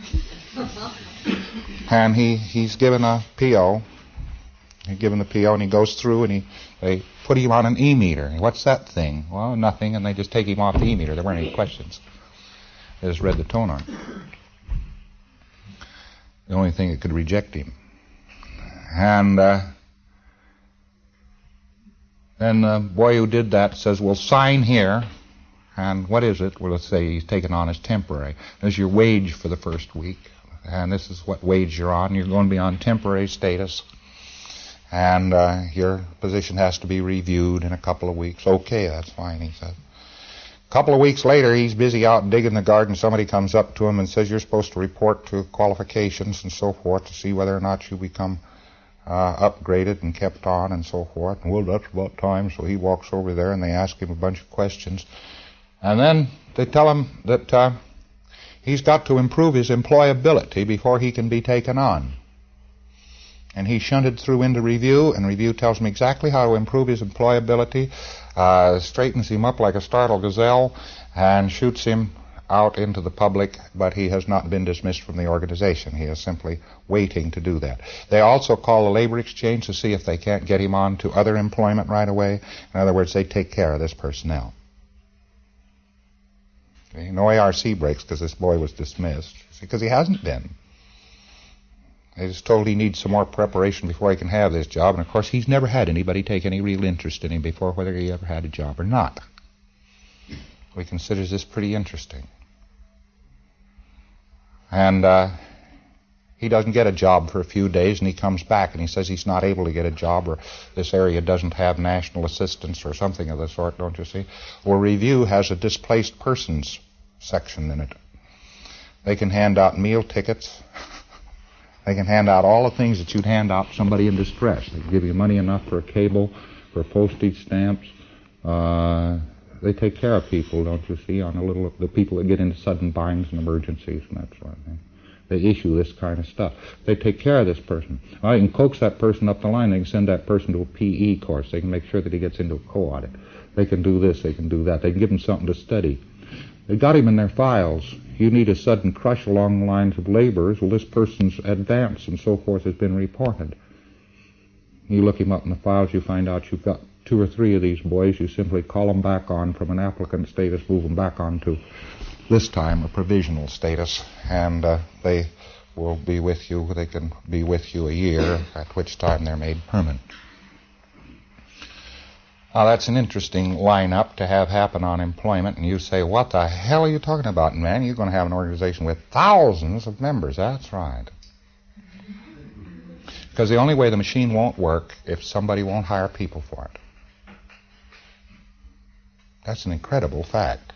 And he's given a PO. He's given the PO, and he goes through, and they put him on an e-meter. "What's that thing?" "Well, nothing," and they just take him off the e-meter. There weren't any questions. They just read the tone on it. The only thing that could reject him. And then the boy who did that says, "Well, sign here." And what is it? Well, let's say he's taken on as temporary. There's your wage for the first week. And this is what wage you're on. You're going to be on temporary status. And your position has to be reviewed in a couple of weeks. "Okay, that's fine," he said. A couple of weeks later, he's busy out digging the garden. Somebody comes up to him and says, "You're supposed to report to qualifications and so forth to see whether or not you become upgraded and kept on and so forth." And, "Well, that's about time." So he walks over there, and they ask him a bunch of questions. And then they tell him that he's got to improve his employability before he can be taken on. And he's shunted through into review, and review tells him exactly how to improve his employability, straightens him up like a startled gazelle, and shoots him out into the public, but he has not been dismissed from the organization. He is simply waiting to do that. They also call the labor exchange to see if they can't get him on to other employment right away. In other words, they take care of this personnel. Okay? No ARC breaks because this boy was dismissed, because he hasn't been. They just told he needs some more preparation before he can have this job, and of course he's never had anybody take any real interest in him before, whether he ever had a job or not. We consider this pretty interesting. And he doesn't get a job for a few days, and he comes back and he says he's not able to get a job, or this area doesn't have national assistance or something of the sort, don't you see? Well, Review has a displaced persons section in it. They can hand out meal tickets. They can hand out all the things that you'd hand out to somebody in distress. They can give you money enough for a cable, for postage stamps. They take care of people, don't you see, on the people that get into sudden binds and emergencies and that sort of thing. They issue this kind of stuff. They take care of this person. They can coax that person up the line. They can send that person to a PE course. They can make sure that he gets into a co-audit. They can do this. They can do that. They can give him something to study. They got him in their files. You need a sudden crush along the lines of laborers. Well, this person's advance and so forth has been reported. You look him up in the files, you find out you've got 2 or 3 of these boys. You simply call them back on from an applicant status, move them back on to, this time, a provisional status, and they will be with you. They can be with you a year, at which time they're made permanent. Now, that's an interesting lineup to have happen on employment, and you say, what the hell are you talking about, man? You're going to have an organization with thousands of members. That's right. Because the only way the machine won't work if somebody won't hire people for it. That's an incredible fact.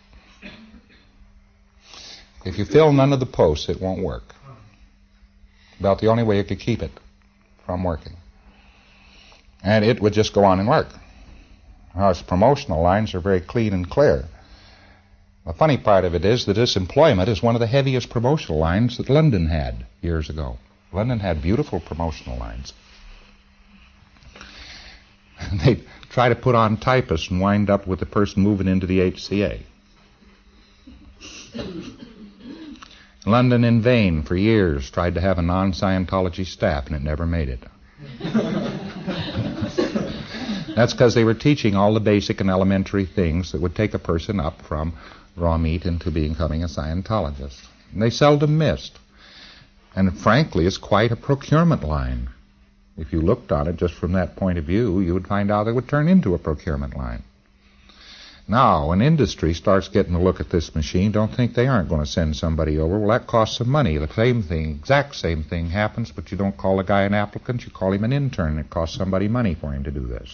If you fill none of the posts, it won't work. About the only way you could keep it from working. And it would just go on and work. Its promotional lines are very clean and clear. The funny part of it is that this employment is one of the heaviest promotional lines that London had years ago. London had beautiful promotional lines. They try to put on typists and wind up with the person moving into the HCA. London in vain for years tried to have a non-Scientology staff, and it never made it. That's because they were teaching all the basic and elementary things that would take a person up from raw meat into becoming a Scientologist. And they seldom missed. And frankly, it's quite a procurement line. If you looked on it just from that point of view, you would find out it would turn into a procurement line. Now, when industry starts getting a look at this machine, don't think they aren't going to send somebody over. Well, that costs some money. The same thing, exact same thing happens, but you don't call a guy an applicant, you call him an intern. It costs somebody money for him to do this.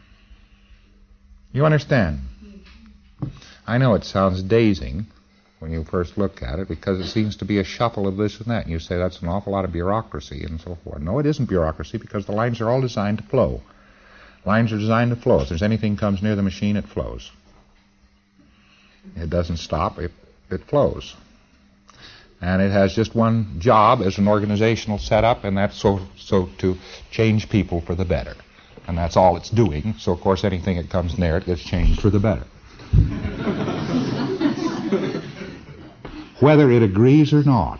You understand? I know it sounds dazing when you first look at it, because it seems to be a shuffle of this and that, and you say that's an awful lot of bureaucracy and so forth. No, it isn't bureaucracy, because the lines are all designed to flow. Lines are designed to flow. If there's anything comes near the machine, it flows. It doesn't stop, it flows. And it has just one job as an organizational setup, and that's so to change people for the better. And that's all it's doing. So, of course, anything that comes near it gets changed for the better. Whether it agrees or not.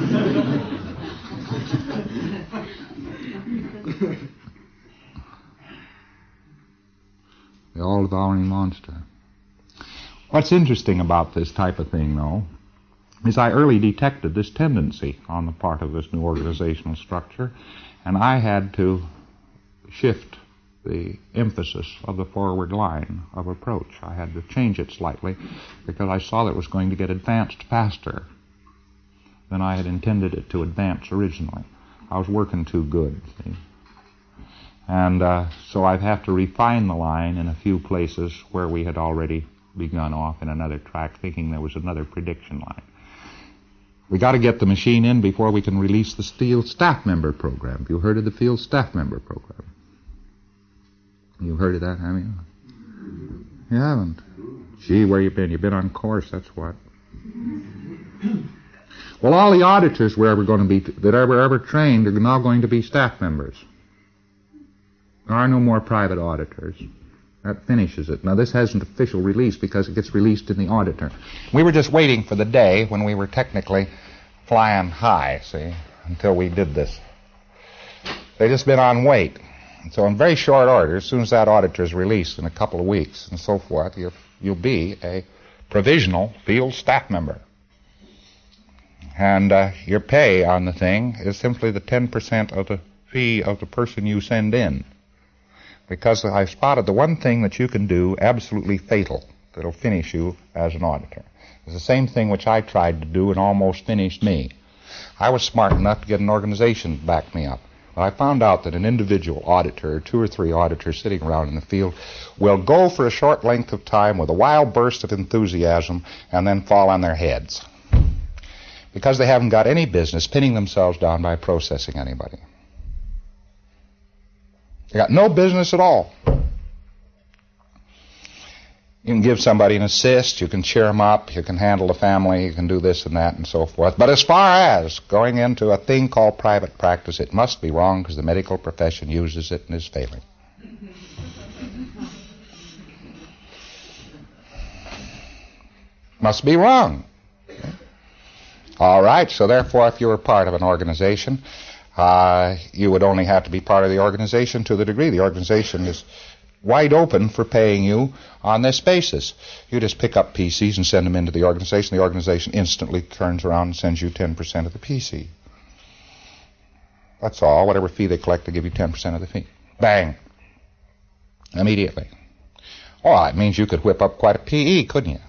The all-devouring monster. What's interesting about this type of thing, though, is I early detected this tendency on the part of this new organizational structure, and I had to shift the emphasis of the forward line of approach. I had to change it slightly because I saw that it was going to get advanced faster than I had intended it to advance originally. I was working too good, see? And so I'd have to refine the line in a few places where we had already begun off in another track, thinking there was another prediction line. We got to get the machine in before we can release the field staff member program. Have you heard of the field staff member program? You've heard of that, have you? You haven't? Gee, where you been? You've been on course, that's what. Well, all the auditors were ever going to be, that ever trained, are now going to be staff members. There are no more private auditors. That finishes it. Now, this hasn't official release because it gets released in the auditor. We were just waiting for the day when we were technically flying high, see, until we did this. They've just been on wait. And so in very short order, as soon as that auditor is released in a couple of weeks and so forth, you'll be a provisional field staff member. And your pay on the thing is simply the 10% of the fee of the person you send in. Because I spotted the one thing that you can do absolutely fatal that'll finish you as an auditor. It's the same thing which I tried to do and almost finished me. I was smart enough to get an organization to back me up. But I found out that an individual auditor, 2 or 3 auditors sitting around in the field, will go for a short length of time with a wild burst of enthusiasm and then fall on their heads. Because they haven't got any business pinning themselves down by processing anybody. They got no business at all. You can give somebody an assist, you can cheer them up, you can handle the family, you can do this and that and so forth. But as far as going into a thing called private practice, it must be wrong because the medical profession uses it and is failing. Must be wrong. All right, so therefore if you were part of an organization, you would only have to be part of the organization to the degree the organization is wide open for paying you on this basis. You just pick up PCs and send them into the organization. The organization instantly turns around and sends you 10% of the PC. That's all. Whatever fee they collect, they give you 10% of the fee. Bang. Immediately. Oh, it means you could whip up quite a PE, couldn't you?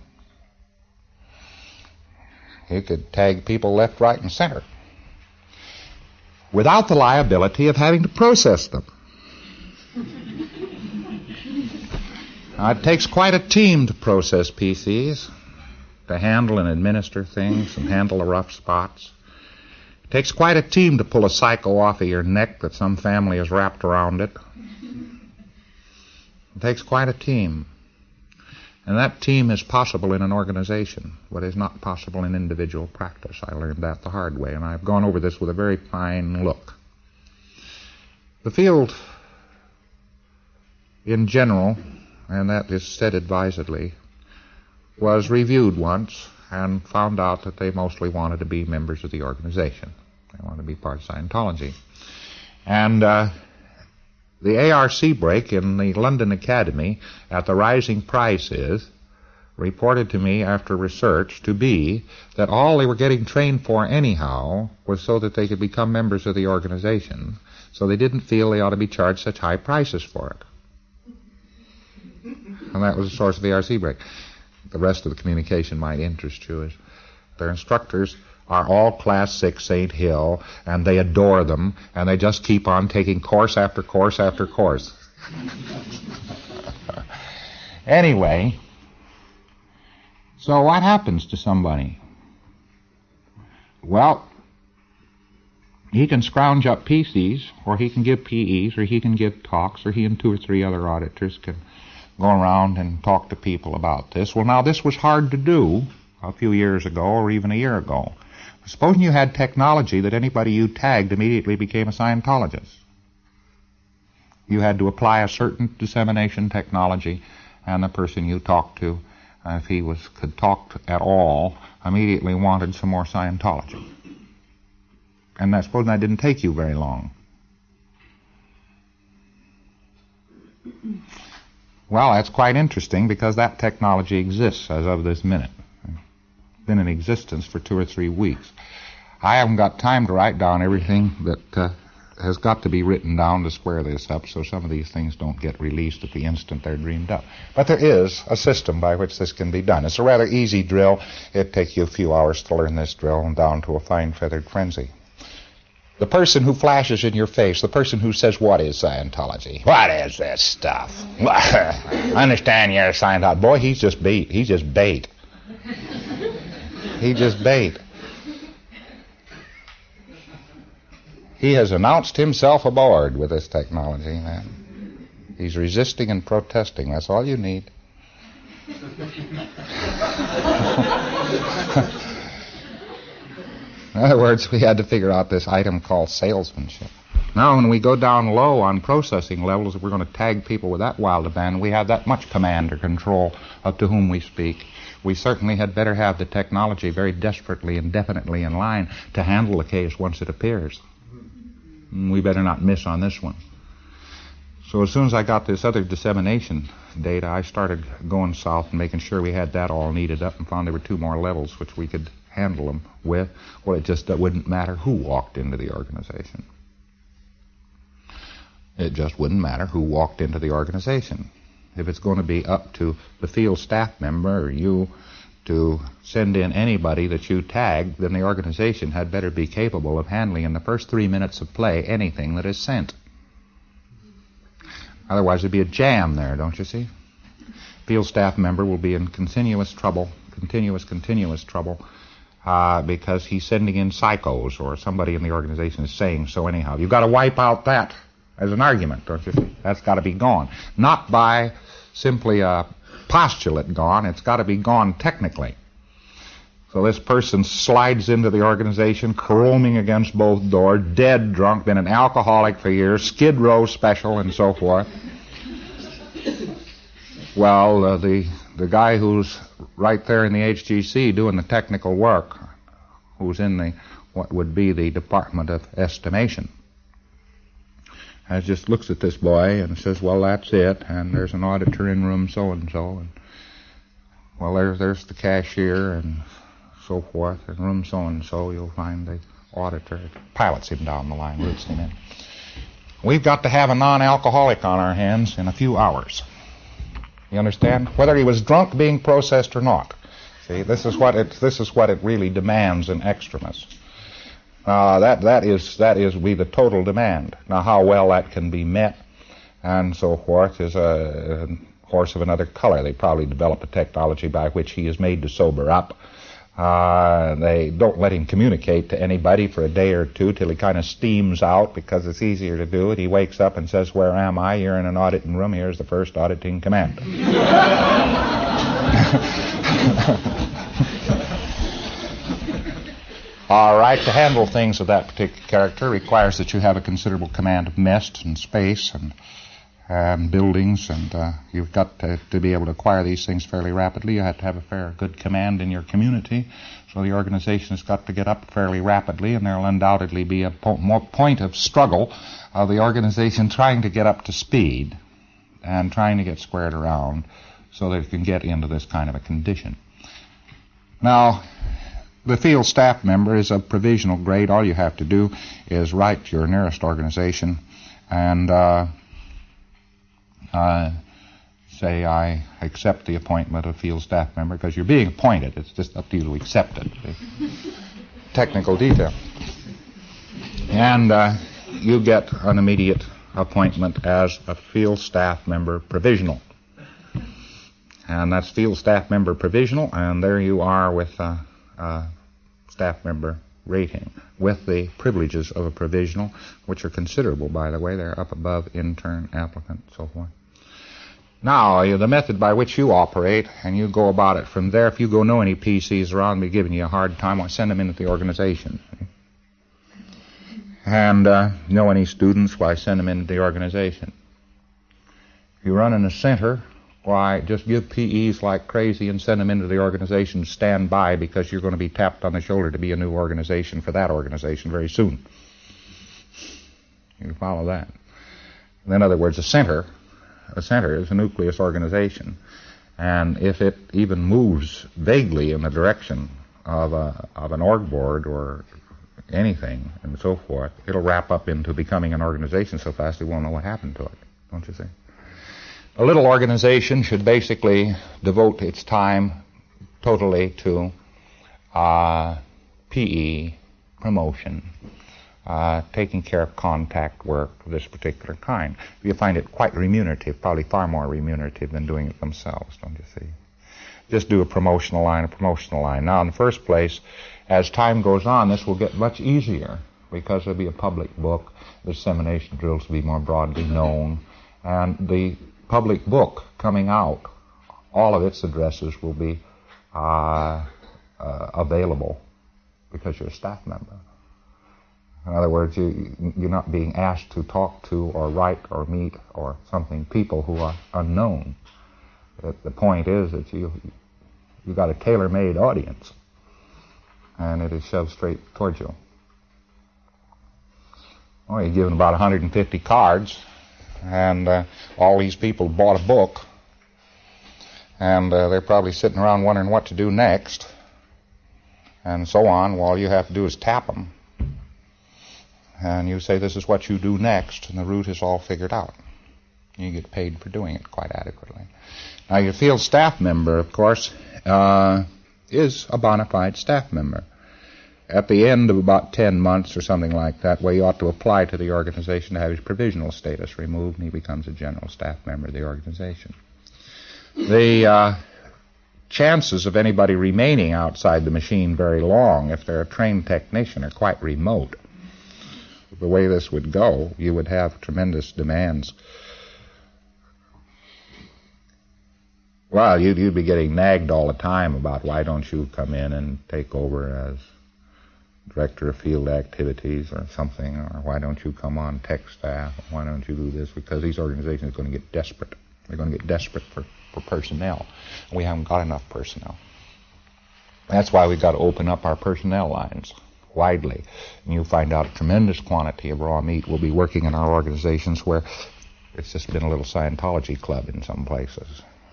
You could tag people left, right, and center without the liability of having to process them. Now, it takes quite a team to process PCs, to handle and administer things and handle the rough spots. It takes quite a team to pull a psycho off of your neck that some family has wrapped around it. It takes quite a team. And that team is possible in an organization, but is not possible in individual practice. I learned that the hard way, and I've gone over this with a very fine look. The field, in general, and that is said advisedly, was reviewed once and found out that they mostly wanted to be members of the organization. They wanted to be part of Scientology. And the ARC break in the London Academy at the rising prices reported to me after research to be that all they were getting trained for anyhow was so that they could become members of the organization, so they didn't feel they ought to be charged such high prices for it. And that was the source of the ARC break. The rest of the communication might interest you. Is their instructors are all Class 6 St. Hill, and they adore them, and they just keep on taking course after course after course. Anyway, so what happens to somebody? Well, he can scrounge up PCs, or he can give PEs, or he can give talks, or he and 2 or 3 other auditors can go around and talk to people about this. Well, now, this was hard to do a few years ago, or even a year ago. Supposing you had technology that anybody you tagged immediately became a Scientologist. You had to apply a certain dissemination technology, and the person you talked to, if he could talk at all, immediately wanted some more Scientology. And I suppose that didn't take you very long. Well, that's quite interesting because that technology exists as of this minute. It's been in existence for 2 or 3 weeks. I haven't got time to write down everything that has got to be written down to square this up, so some of these things don't get released at the instant they're dreamed up. But there is a system by which this can be done. It's a rather easy drill. It'd take you a few hours to learn this drill and down to a fine feathered frenzy. The person who flashes in your face, the person who says, "What is Scientology? What is this stuff? I understand you're a Scientologist." Boy, he's just bait. He's just bait. He just bait. He has announced himself aboard with this technology, man. He's resisting and protesting. That's all you need. In other words, we had to figure out this item called salesmanship. Now, when we go down low on processing levels, if we're going to tag people with that wild abandon, we have that much command or control of to whom we speak. We certainly had better have the technology very desperately and definitely in line to handle the case once it appears. We better not miss on this one. So as soon as I got this other dissemination data, I started going south and making sure we had that all neated up and found there were 2 more levels which we could handle them with. Well, it just wouldn't matter who walked into the organization. It just wouldn't matter who walked into the organization. If it's going to be up to the field staff member or you to send in anybody that you tag, then the organization had better be capable of handling in the first 3 minutes of play anything that is sent. Otherwise, there'd be a jam there, don't you see? Field staff member will be in continuous trouble, continuous trouble, because he's sending in psychos or somebody in the organization is saying so anyhow. You've got to wipe out that as an argument, don't you see? That's got to be gone. Not by simply a postulate gone. It's got to be gone technically. So this person slides into the organization, chroming against both doors, dead drunk, been an alcoholic for years, Skid Row special, and so forth. Well, the guy who's right there in the HGC doing the technical work, who's in the what would be the Department of Estimation, just looks at this boy and says, well, that's it, and there's an auditor in room so-and-so, and well, there's the cashier, and so forth, in room so-and-so, you'll find the auditor. Pilots him down the line, routes him in. We've got to have a non-alcoholic on our hands in a few hours. You understand? Whether he was drunk being processed or not. See, this is what it really demands in extremis. That is the total demand. Now, how well that can be met and so forth is a horse of another color. They probably develop a technology by which he is made to sober up. They don't let him communicate to anybody for a day or two till he kind of steams out because it's easier to do it. He wakes up and says, where am I? You're in an auditing room. Here's the first auditing command. All right, to handle things of that particular character requires that you have a considerable command of mess and space and buildings, and you've got to be able to acquire these things fairly rapidly. You have to have a fair, good command in your community, so the organization has got to get up fairly rapidly, and there will undoubtedly be a point of struggle of the organization trying to get up to speed and trying to get squared around so that it can get into this kind of a condition. Now, the field staff member is a provisional grade. All you have to do is write to your nearest organization and say, I accept the appointment of field staff member, because you're being appointed. It's just up to you to accept it. Technical detail. And you get an immediate appointment as a field staff member provisional. And that's field staff member provisional, and there you are with staff member rating, with the privileges of a provisional, which are considerable, by the way. They're up above intern, applicant, so forth. Now, the method by which you operate, and you go about it from there, if you go know any PCs around me giving you a hard time, I'll send them into the organization. And know any students, why, send them into the organization. If you run in a center, why, just give PEs like crazy and send them into the organization, stand by, because you're going to be tapped on the shoulder to be a new organization for that organization very soon. You follow that? In other words, a center is a nucleus organization, and if it even moves vaguely in the direction of an org board or anything and so forth, it'll wrap up into becoming an organization so fast you won't know what happened to it, don't you see? A little organization should basically devote its time totally to PE, promotion, taking care of contact work of this particular kind. You find it quite remunerative, probably far more remunerative than doing it themselves, don't you see? Just do a promotional line. Now, in the first place, as time goes on, this will get much easier because there'll be a public book, the dissemination drills will be more broadly known, and the public book coming out, all of its addresses will be available because you're a staff member. In other words, you're not being asked to talk to or write or meet or something people who are unknown. The point is that you got a tailor-made audience, and it is shoved straight towards you. Well, you're given about 150 cards, and all these people bought a book, and they're probably sitting around wondering what to do next, and so on. All you have to do is tap them, and you say, this is what you do next, and the route is all figured out. You get paid for doing it quite adequately. Now, your field staff member, of course, is a bona fide staff member. At the end of about 10 months or something like that, where he ought to apply to the organization to have his provisional status removed, and he becomes a general staff member of the organization. The chances of anybody remaining outside the machine very long, if they're a trained technician, are quite remote. The way this would go, you would have tremendous demands. Well, you'd be getting nagged all the time about, why don't you come in and take over as director of field activities or something, or why don't you come on tech staff, why don't you do this, because these organizations are going to get desperate. They're going to get desperate for personnel, and we haven't got enough personnel. That's why we've got to open up our personnel lines widely, and you'll find out a tremendous quantity of raw meat will be working in our organizations where it's just been a little Scientology club in some places.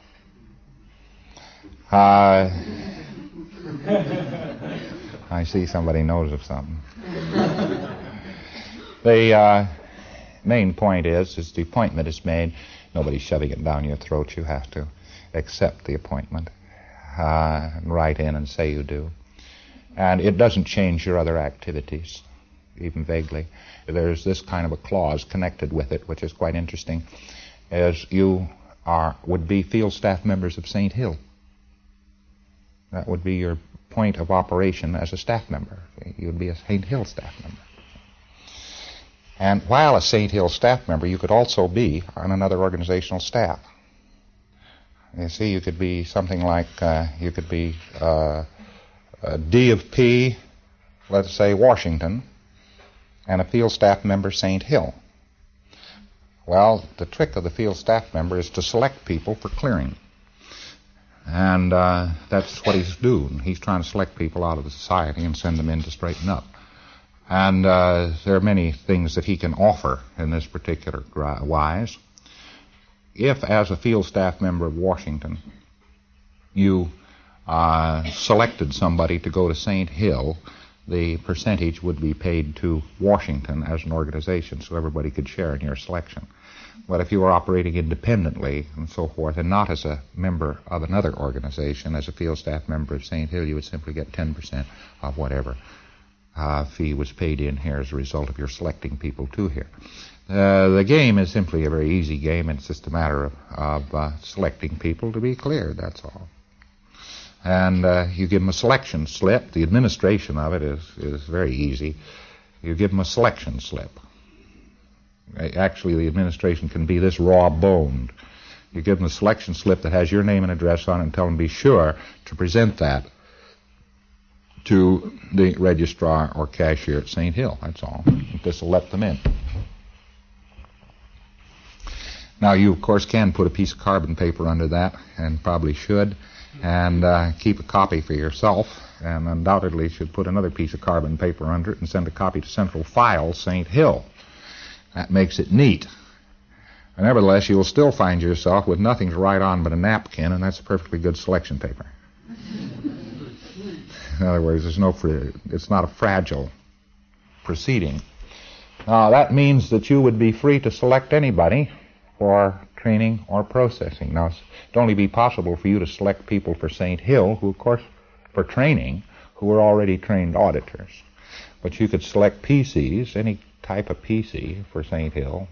I see somebody knows of something. The main point is the appointment is made. Nobody's shoving it down your throat. You have to accept the appointment and write in and say you do. And it doesn't change your other activities, even vaguely. There's this kind of a clause connected with it, which is quite interesting, as you would be field staff members of St. Hill. That would be your point of operation as a staff member. You would be a St. Hill staff member. And while a St. Hill staff member, you could also be on another organizational staff. You see, you could be something like, you could be D of P, let's say Washington, and a field staff member St. Hill. Well, the trick of the field staff member is to select people for clearing. And that's what he's doing. He's trying to select people out of the society and send them in to straighten up. And there are many things that he can offer in this particular wise. If, as a field staff member of Washington, you selected somebody to go to St. Hill, the percentage would be paid to Washington as an organization, so everybody could share in your selection. But if you were operating independently and so forth, and not as a member of another organization, as a field staff member of St. Hill, you would simply get 10% of whatever fee was paid in here as a result of your selecting people to here. The game is simply a very easy game. It's just a matter of selecting people to be cleared, that's all. And you give them a selection slip. The administration of it is very easy. You give them a selection slip. Actually, the administration can be this raw-boned. You give them a selection slip that has your name and address on it and tell them be sure to present that to the registrar or cashier at St. Hill. That's all. This will let them in. Now, you, of course, can put a piece of carbon paper under that, and probably should, and keep a copy for yourself, and undoubtedly should put another piece of carbon paper under it and send a copy to Central Files, St. Hill. That makes it neat. And nevertheless, you will still find yourself with nothing to write on but a napkin, and that's perfectly good selection paper. In other words, it's not a fragile proceeding. Now, that means that you would be free to select anybody for training or processing. Now, it'd only be possible for you to select people for St. Hill, who, of course, for training, who were already trained auditors. But you could select PCs, any type of PC for St. Hill,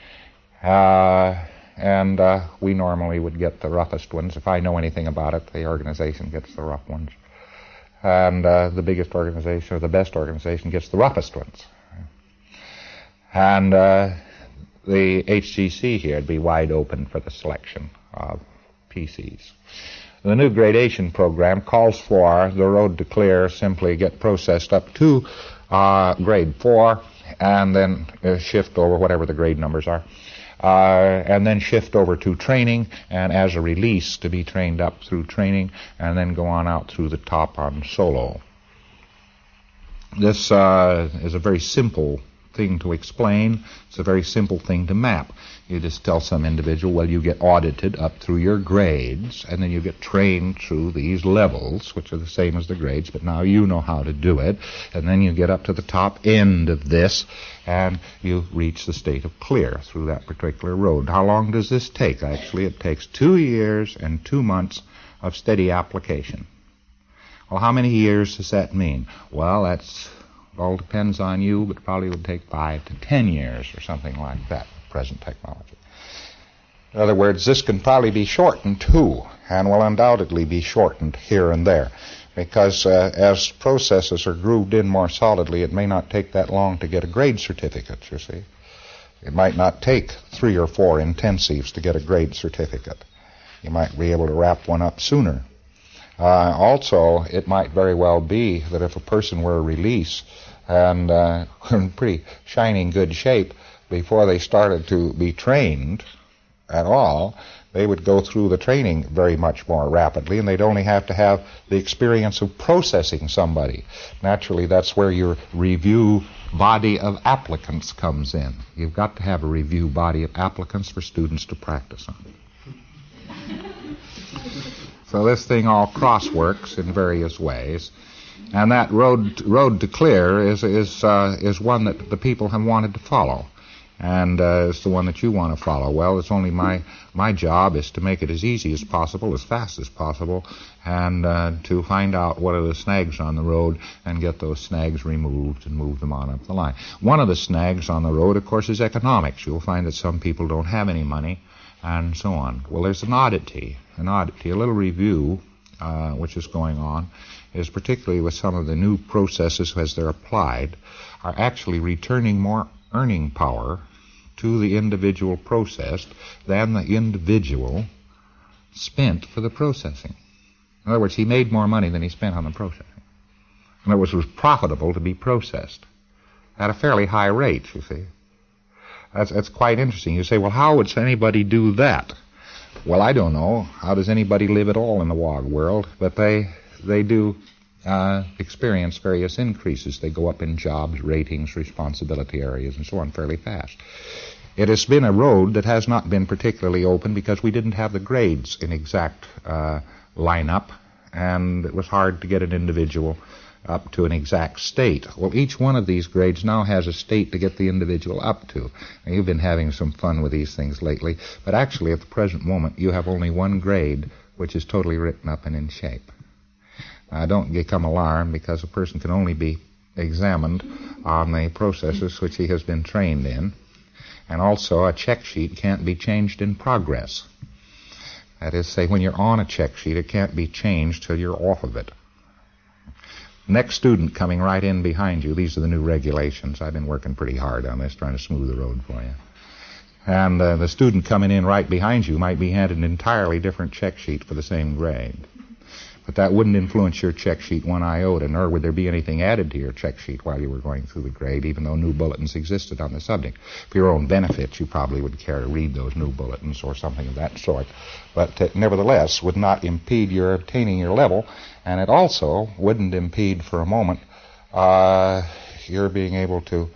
and we normally would get the roughest ones. If I know anything about it, the organization gets the rough ones, and the biggest organization or the best organization gets the roughest ones. And the HCC here would be wide open for the selection of PCs. The new gradation program calls for the road to clear simply get processed up to grade 4, and then shift over whatever the grade numbers are, and then shift over to training, and as a release to be trained up through training, and then go on out through the top on solo. This is a very simple thing to explain. It's a very simple thing to map. You just tell some individual, well, you get audited up through your grades, and then you get trained through these levels, which are the same as the grades, but now you know how to do it, and then you get up to the top end of this, and you reach the state of clear through that particular road. How long does this take? Actually, it takes 2 years and 2 months of steady application. Well, how many years does that mean? Well, that's all depends on you, but probably would take 5 to 10 years or something like that, present technology. In other words, this can probably be shortened too, and will undoubtedly be shortened here and there, because as processes are grooved in more solidly, it may not take that long to get a grade certificate, you see. It might not take 3 or 4 intensives to get a grade certificate. You might be able to wrap one up sooner. Also, it might very well be that if a person were a release and in pretty shining good shape before they started to be trained at all, they would go through the training very much more rapidly, and they'd only have to have the experience of processing somebody. Naturally, that's where your review body of applicants comes in. You've got to have a review body of applicants for students to practice on. So this thing all cross-works in various ways, and that road to clear is one that the people have wanted to follow, and it's the one that you want to follow. Well, it's only my job is to make it as easy as possible, as fast as possible, and to find out what are the snags on the road and get those snags removed and move them on up the line. One of the snags on the road, of course, is economics. You'll find that some people don't have any money, and so on. Well, there's an oddity, a little review, which is going on, is particularly with some of the new processes as they're applied, are actually returning more earning power to the individual processed than the individual spent for the processing. In other words, he made more money than he spent on the processing. In other words, it was profitable to be processed at a fairly high rate, you see. That's quite interesting. You say, well, how would anybody do that? Well, I don't know. How does anybody live at all in the WOG world? But they do experience various increases. They go up in jobs, ratings, responsibility areas, and so on fairly fast. It has been a road that has not been particularly open because we didn't have the grades in exact lineup, and it was hard to get an individual up to an exact state. Well, each one of these grades now has a state to get the individual up to. Now, you've been having some fun with these things lately, but actually at the present moment you have only one grade which is totally written up and in shape. Now, don't become alarmed, because a person can only be examined on the processes which he has been trained in, and also a check sheet can't be changed in progress. That is, say, when you're on a check sheet, it can't be changed till you're off of it. Next student coming right in behind you, these are the new regulations. I've been working pretty hard on this, trying to smooth the road for you. And the student coming in right behind you might be handed an entirely different check sheet for the same grade. But that wouldn't influence your check sheet one iota, nor would there be anything added to your check sheet while you were going through the grade, even though new bulletins existed on the subject. For your own benefit, you probably would care to read those new bulletins or something of that sort. But nevertheless, would not impede your obtaining your level, and it also wouldn't impede for a moment your being able to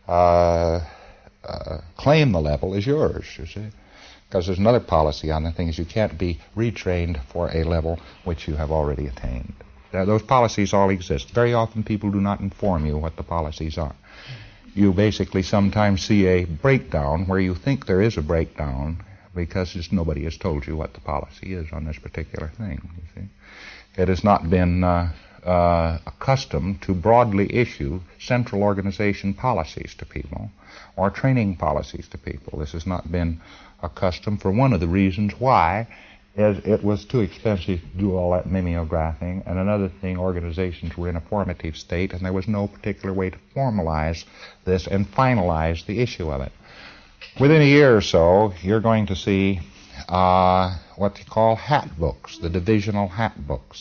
claim the level as yours, you see. Because there's another policy on the thing, is you can't be retrained for a level which you have already attained. Those policies all exist. Very often people do not inform you what the policies are. You basically sometimes see a breakdown where you think there is a breakdown because just nobody has told you what the policy is on this particular thing, you see. It has not been accustomed to broadly issue central organization policies to people or training policies to people. This has not been accustomed for one of the reasons why is it was too expensive to do all that mimeographing, and another thing, organizations were in a formative state, and there was no particular way to formalize this and finalize the issue of it. Within a year or so, you're going to see what they call hat books, the divisional hat books,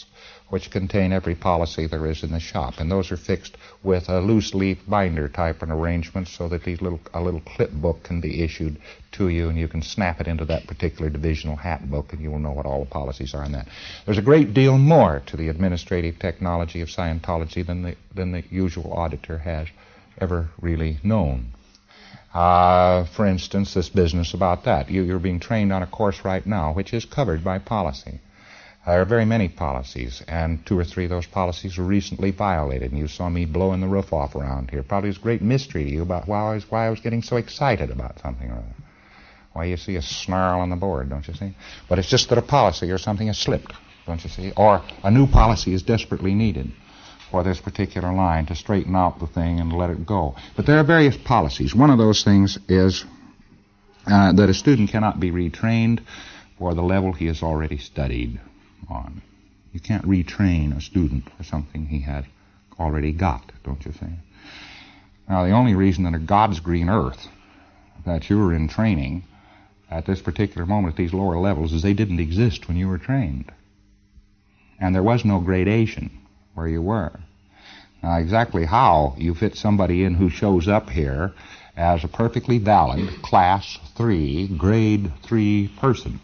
which contain every policy there is in the shop, and those are fixed with a loose leaf binder type an arrangement so that a little clip book can be issued to you, and you can snap it into that particular divisional hat book, and you will know what all the policies are in that. There's a great deal more to the administrative technology of Scientology than the usual auditor has ever really known. For instance, this business about that. You're being trained on a course right now which is covered by policy. There are very many policies, and 2 or 3 of those policies were recently violated, and you saw me blowing the roof off around here. Probably was a great mystery to you about why I was getting so excited about something or other. Why, you see a snarl on the board, don't you see? But it's just that a policy or something has slipped, don't you see? Or a new policy is desperately needed for this particular line to straighten out the thing and let it go. But there are various policies. One of those things is that a student cannot be retrained for the level he has already studied on. You can't retrain a student for something he has already got, don't you see? Now, the only reason under God's green earth that you were in training at this particular moment at these lower levels is they didn't exist when you were trained. And there was no gradation where you were. Now, exactly how you fit somebody in who shows up here as a perfectly valid Class 3, Grade 3 person,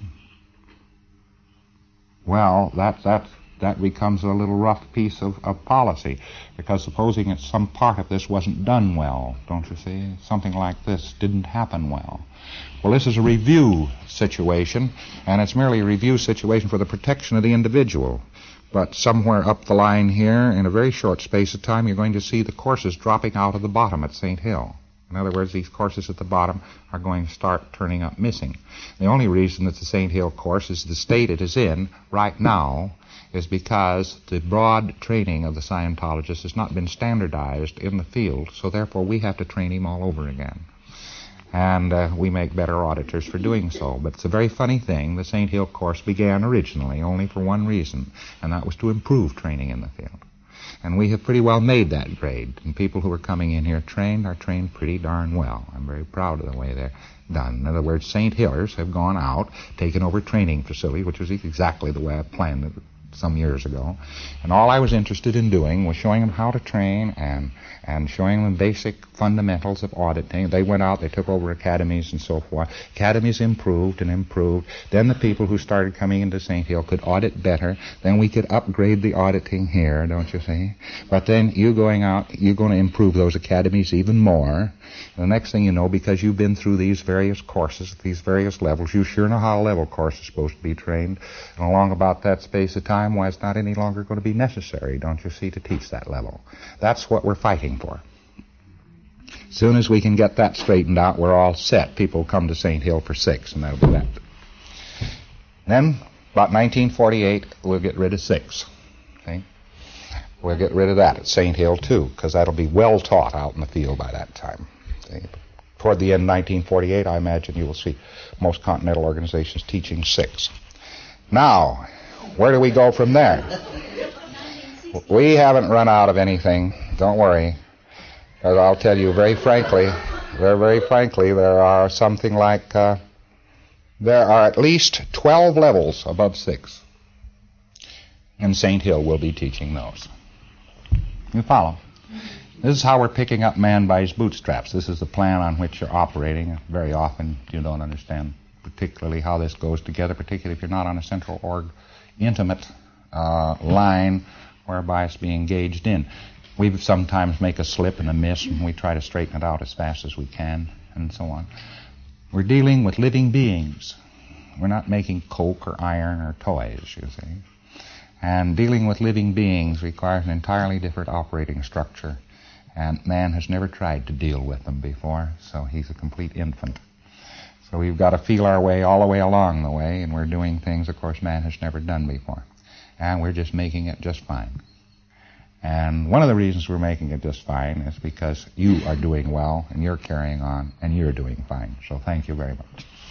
well, that becomes a little rough piece of policy, because supposing that some part of this wasn't done well, don't you see? Something like this didn't happen well. Well, this is a review situation, and it's merely a review situation for the protection of the individual. But somewhere up the line here, in a very short space of time, you're going to see the courses dropping out of the bottom at St. Hill. In other words, these courses at the bottom are going to start turning up missing. The only reason that the St. Hill course is the state it is in right now is because the broad training of the Scientologist has not been standardized in the field, so therefore we have to train him all over again. And we make better auditors for doing so. But it's a very funny thing. The St. Hill course began originally only for one reason, and that was to improve training in the field. And we have pretty well made that grade. And people who are coming in here trained are trained pretty darn well. I'm very proud of the way they're done. In other words, St. Hillers have gone out, taken over training facility, which was exactly the way I planned it some years ago. And all I was interested in doing was showing them how to train and showing them basic fundamentals of auditing. They went out, they took over academies and so forth. Academies improved and improved. Then the people who started coming into St. Hill could audit better. Then we could upgrade the auditing here, don't you see? But then you going out, you're going to improve those academies even more. The next thing you know, because you've been through these various courses at these various levels, you sure know how a level course is supposed to be trained. And along about that space of time, why it's not any longer going to be necessary, don't you see, to teach that level. That's what we're fighting for. As soon as we can get that straightened out, we're all set. People come to St. Hill for 6, and that'll be that. Then, about 1948, we'll get rid of 6. See? We'll get rid of that at St. Hill, too, because that'll be well taught out in the field by that time. See? Toward the end of 1948, I imagine you will see most continental organizations teaching 6. Now, where do we go from there? We haven't run out of anything. Don't worry. Because I'll tell you very frankly, there are something like, there are at least 12 levels above 6. And St. Hill will be teaching those. You follow? This is how we're picking up man by his bootstraps. This is the plan on which you're operating. Very often you don't understand particularly how this goes together, particularly if you're not on a central org intimate line whereby it's being engaged in. We sometimes make a slip and a miss, and we try to straighten it out as fast as we can, and so on. We're dealing with living beings. We're not making coke or iron or toys, you see. And dealing with living beings requires an entirely different operating structure, and man has never tried to deal with them before, so he's a complete infant. So we've got to feel our way all the way along the way, and we're doing things, of course, man has never done before. And we're just making it just fine. And one of the reasons we're making it just fine is because you are doing well, and you're carrying on, and you're doing fine. So thank you very much.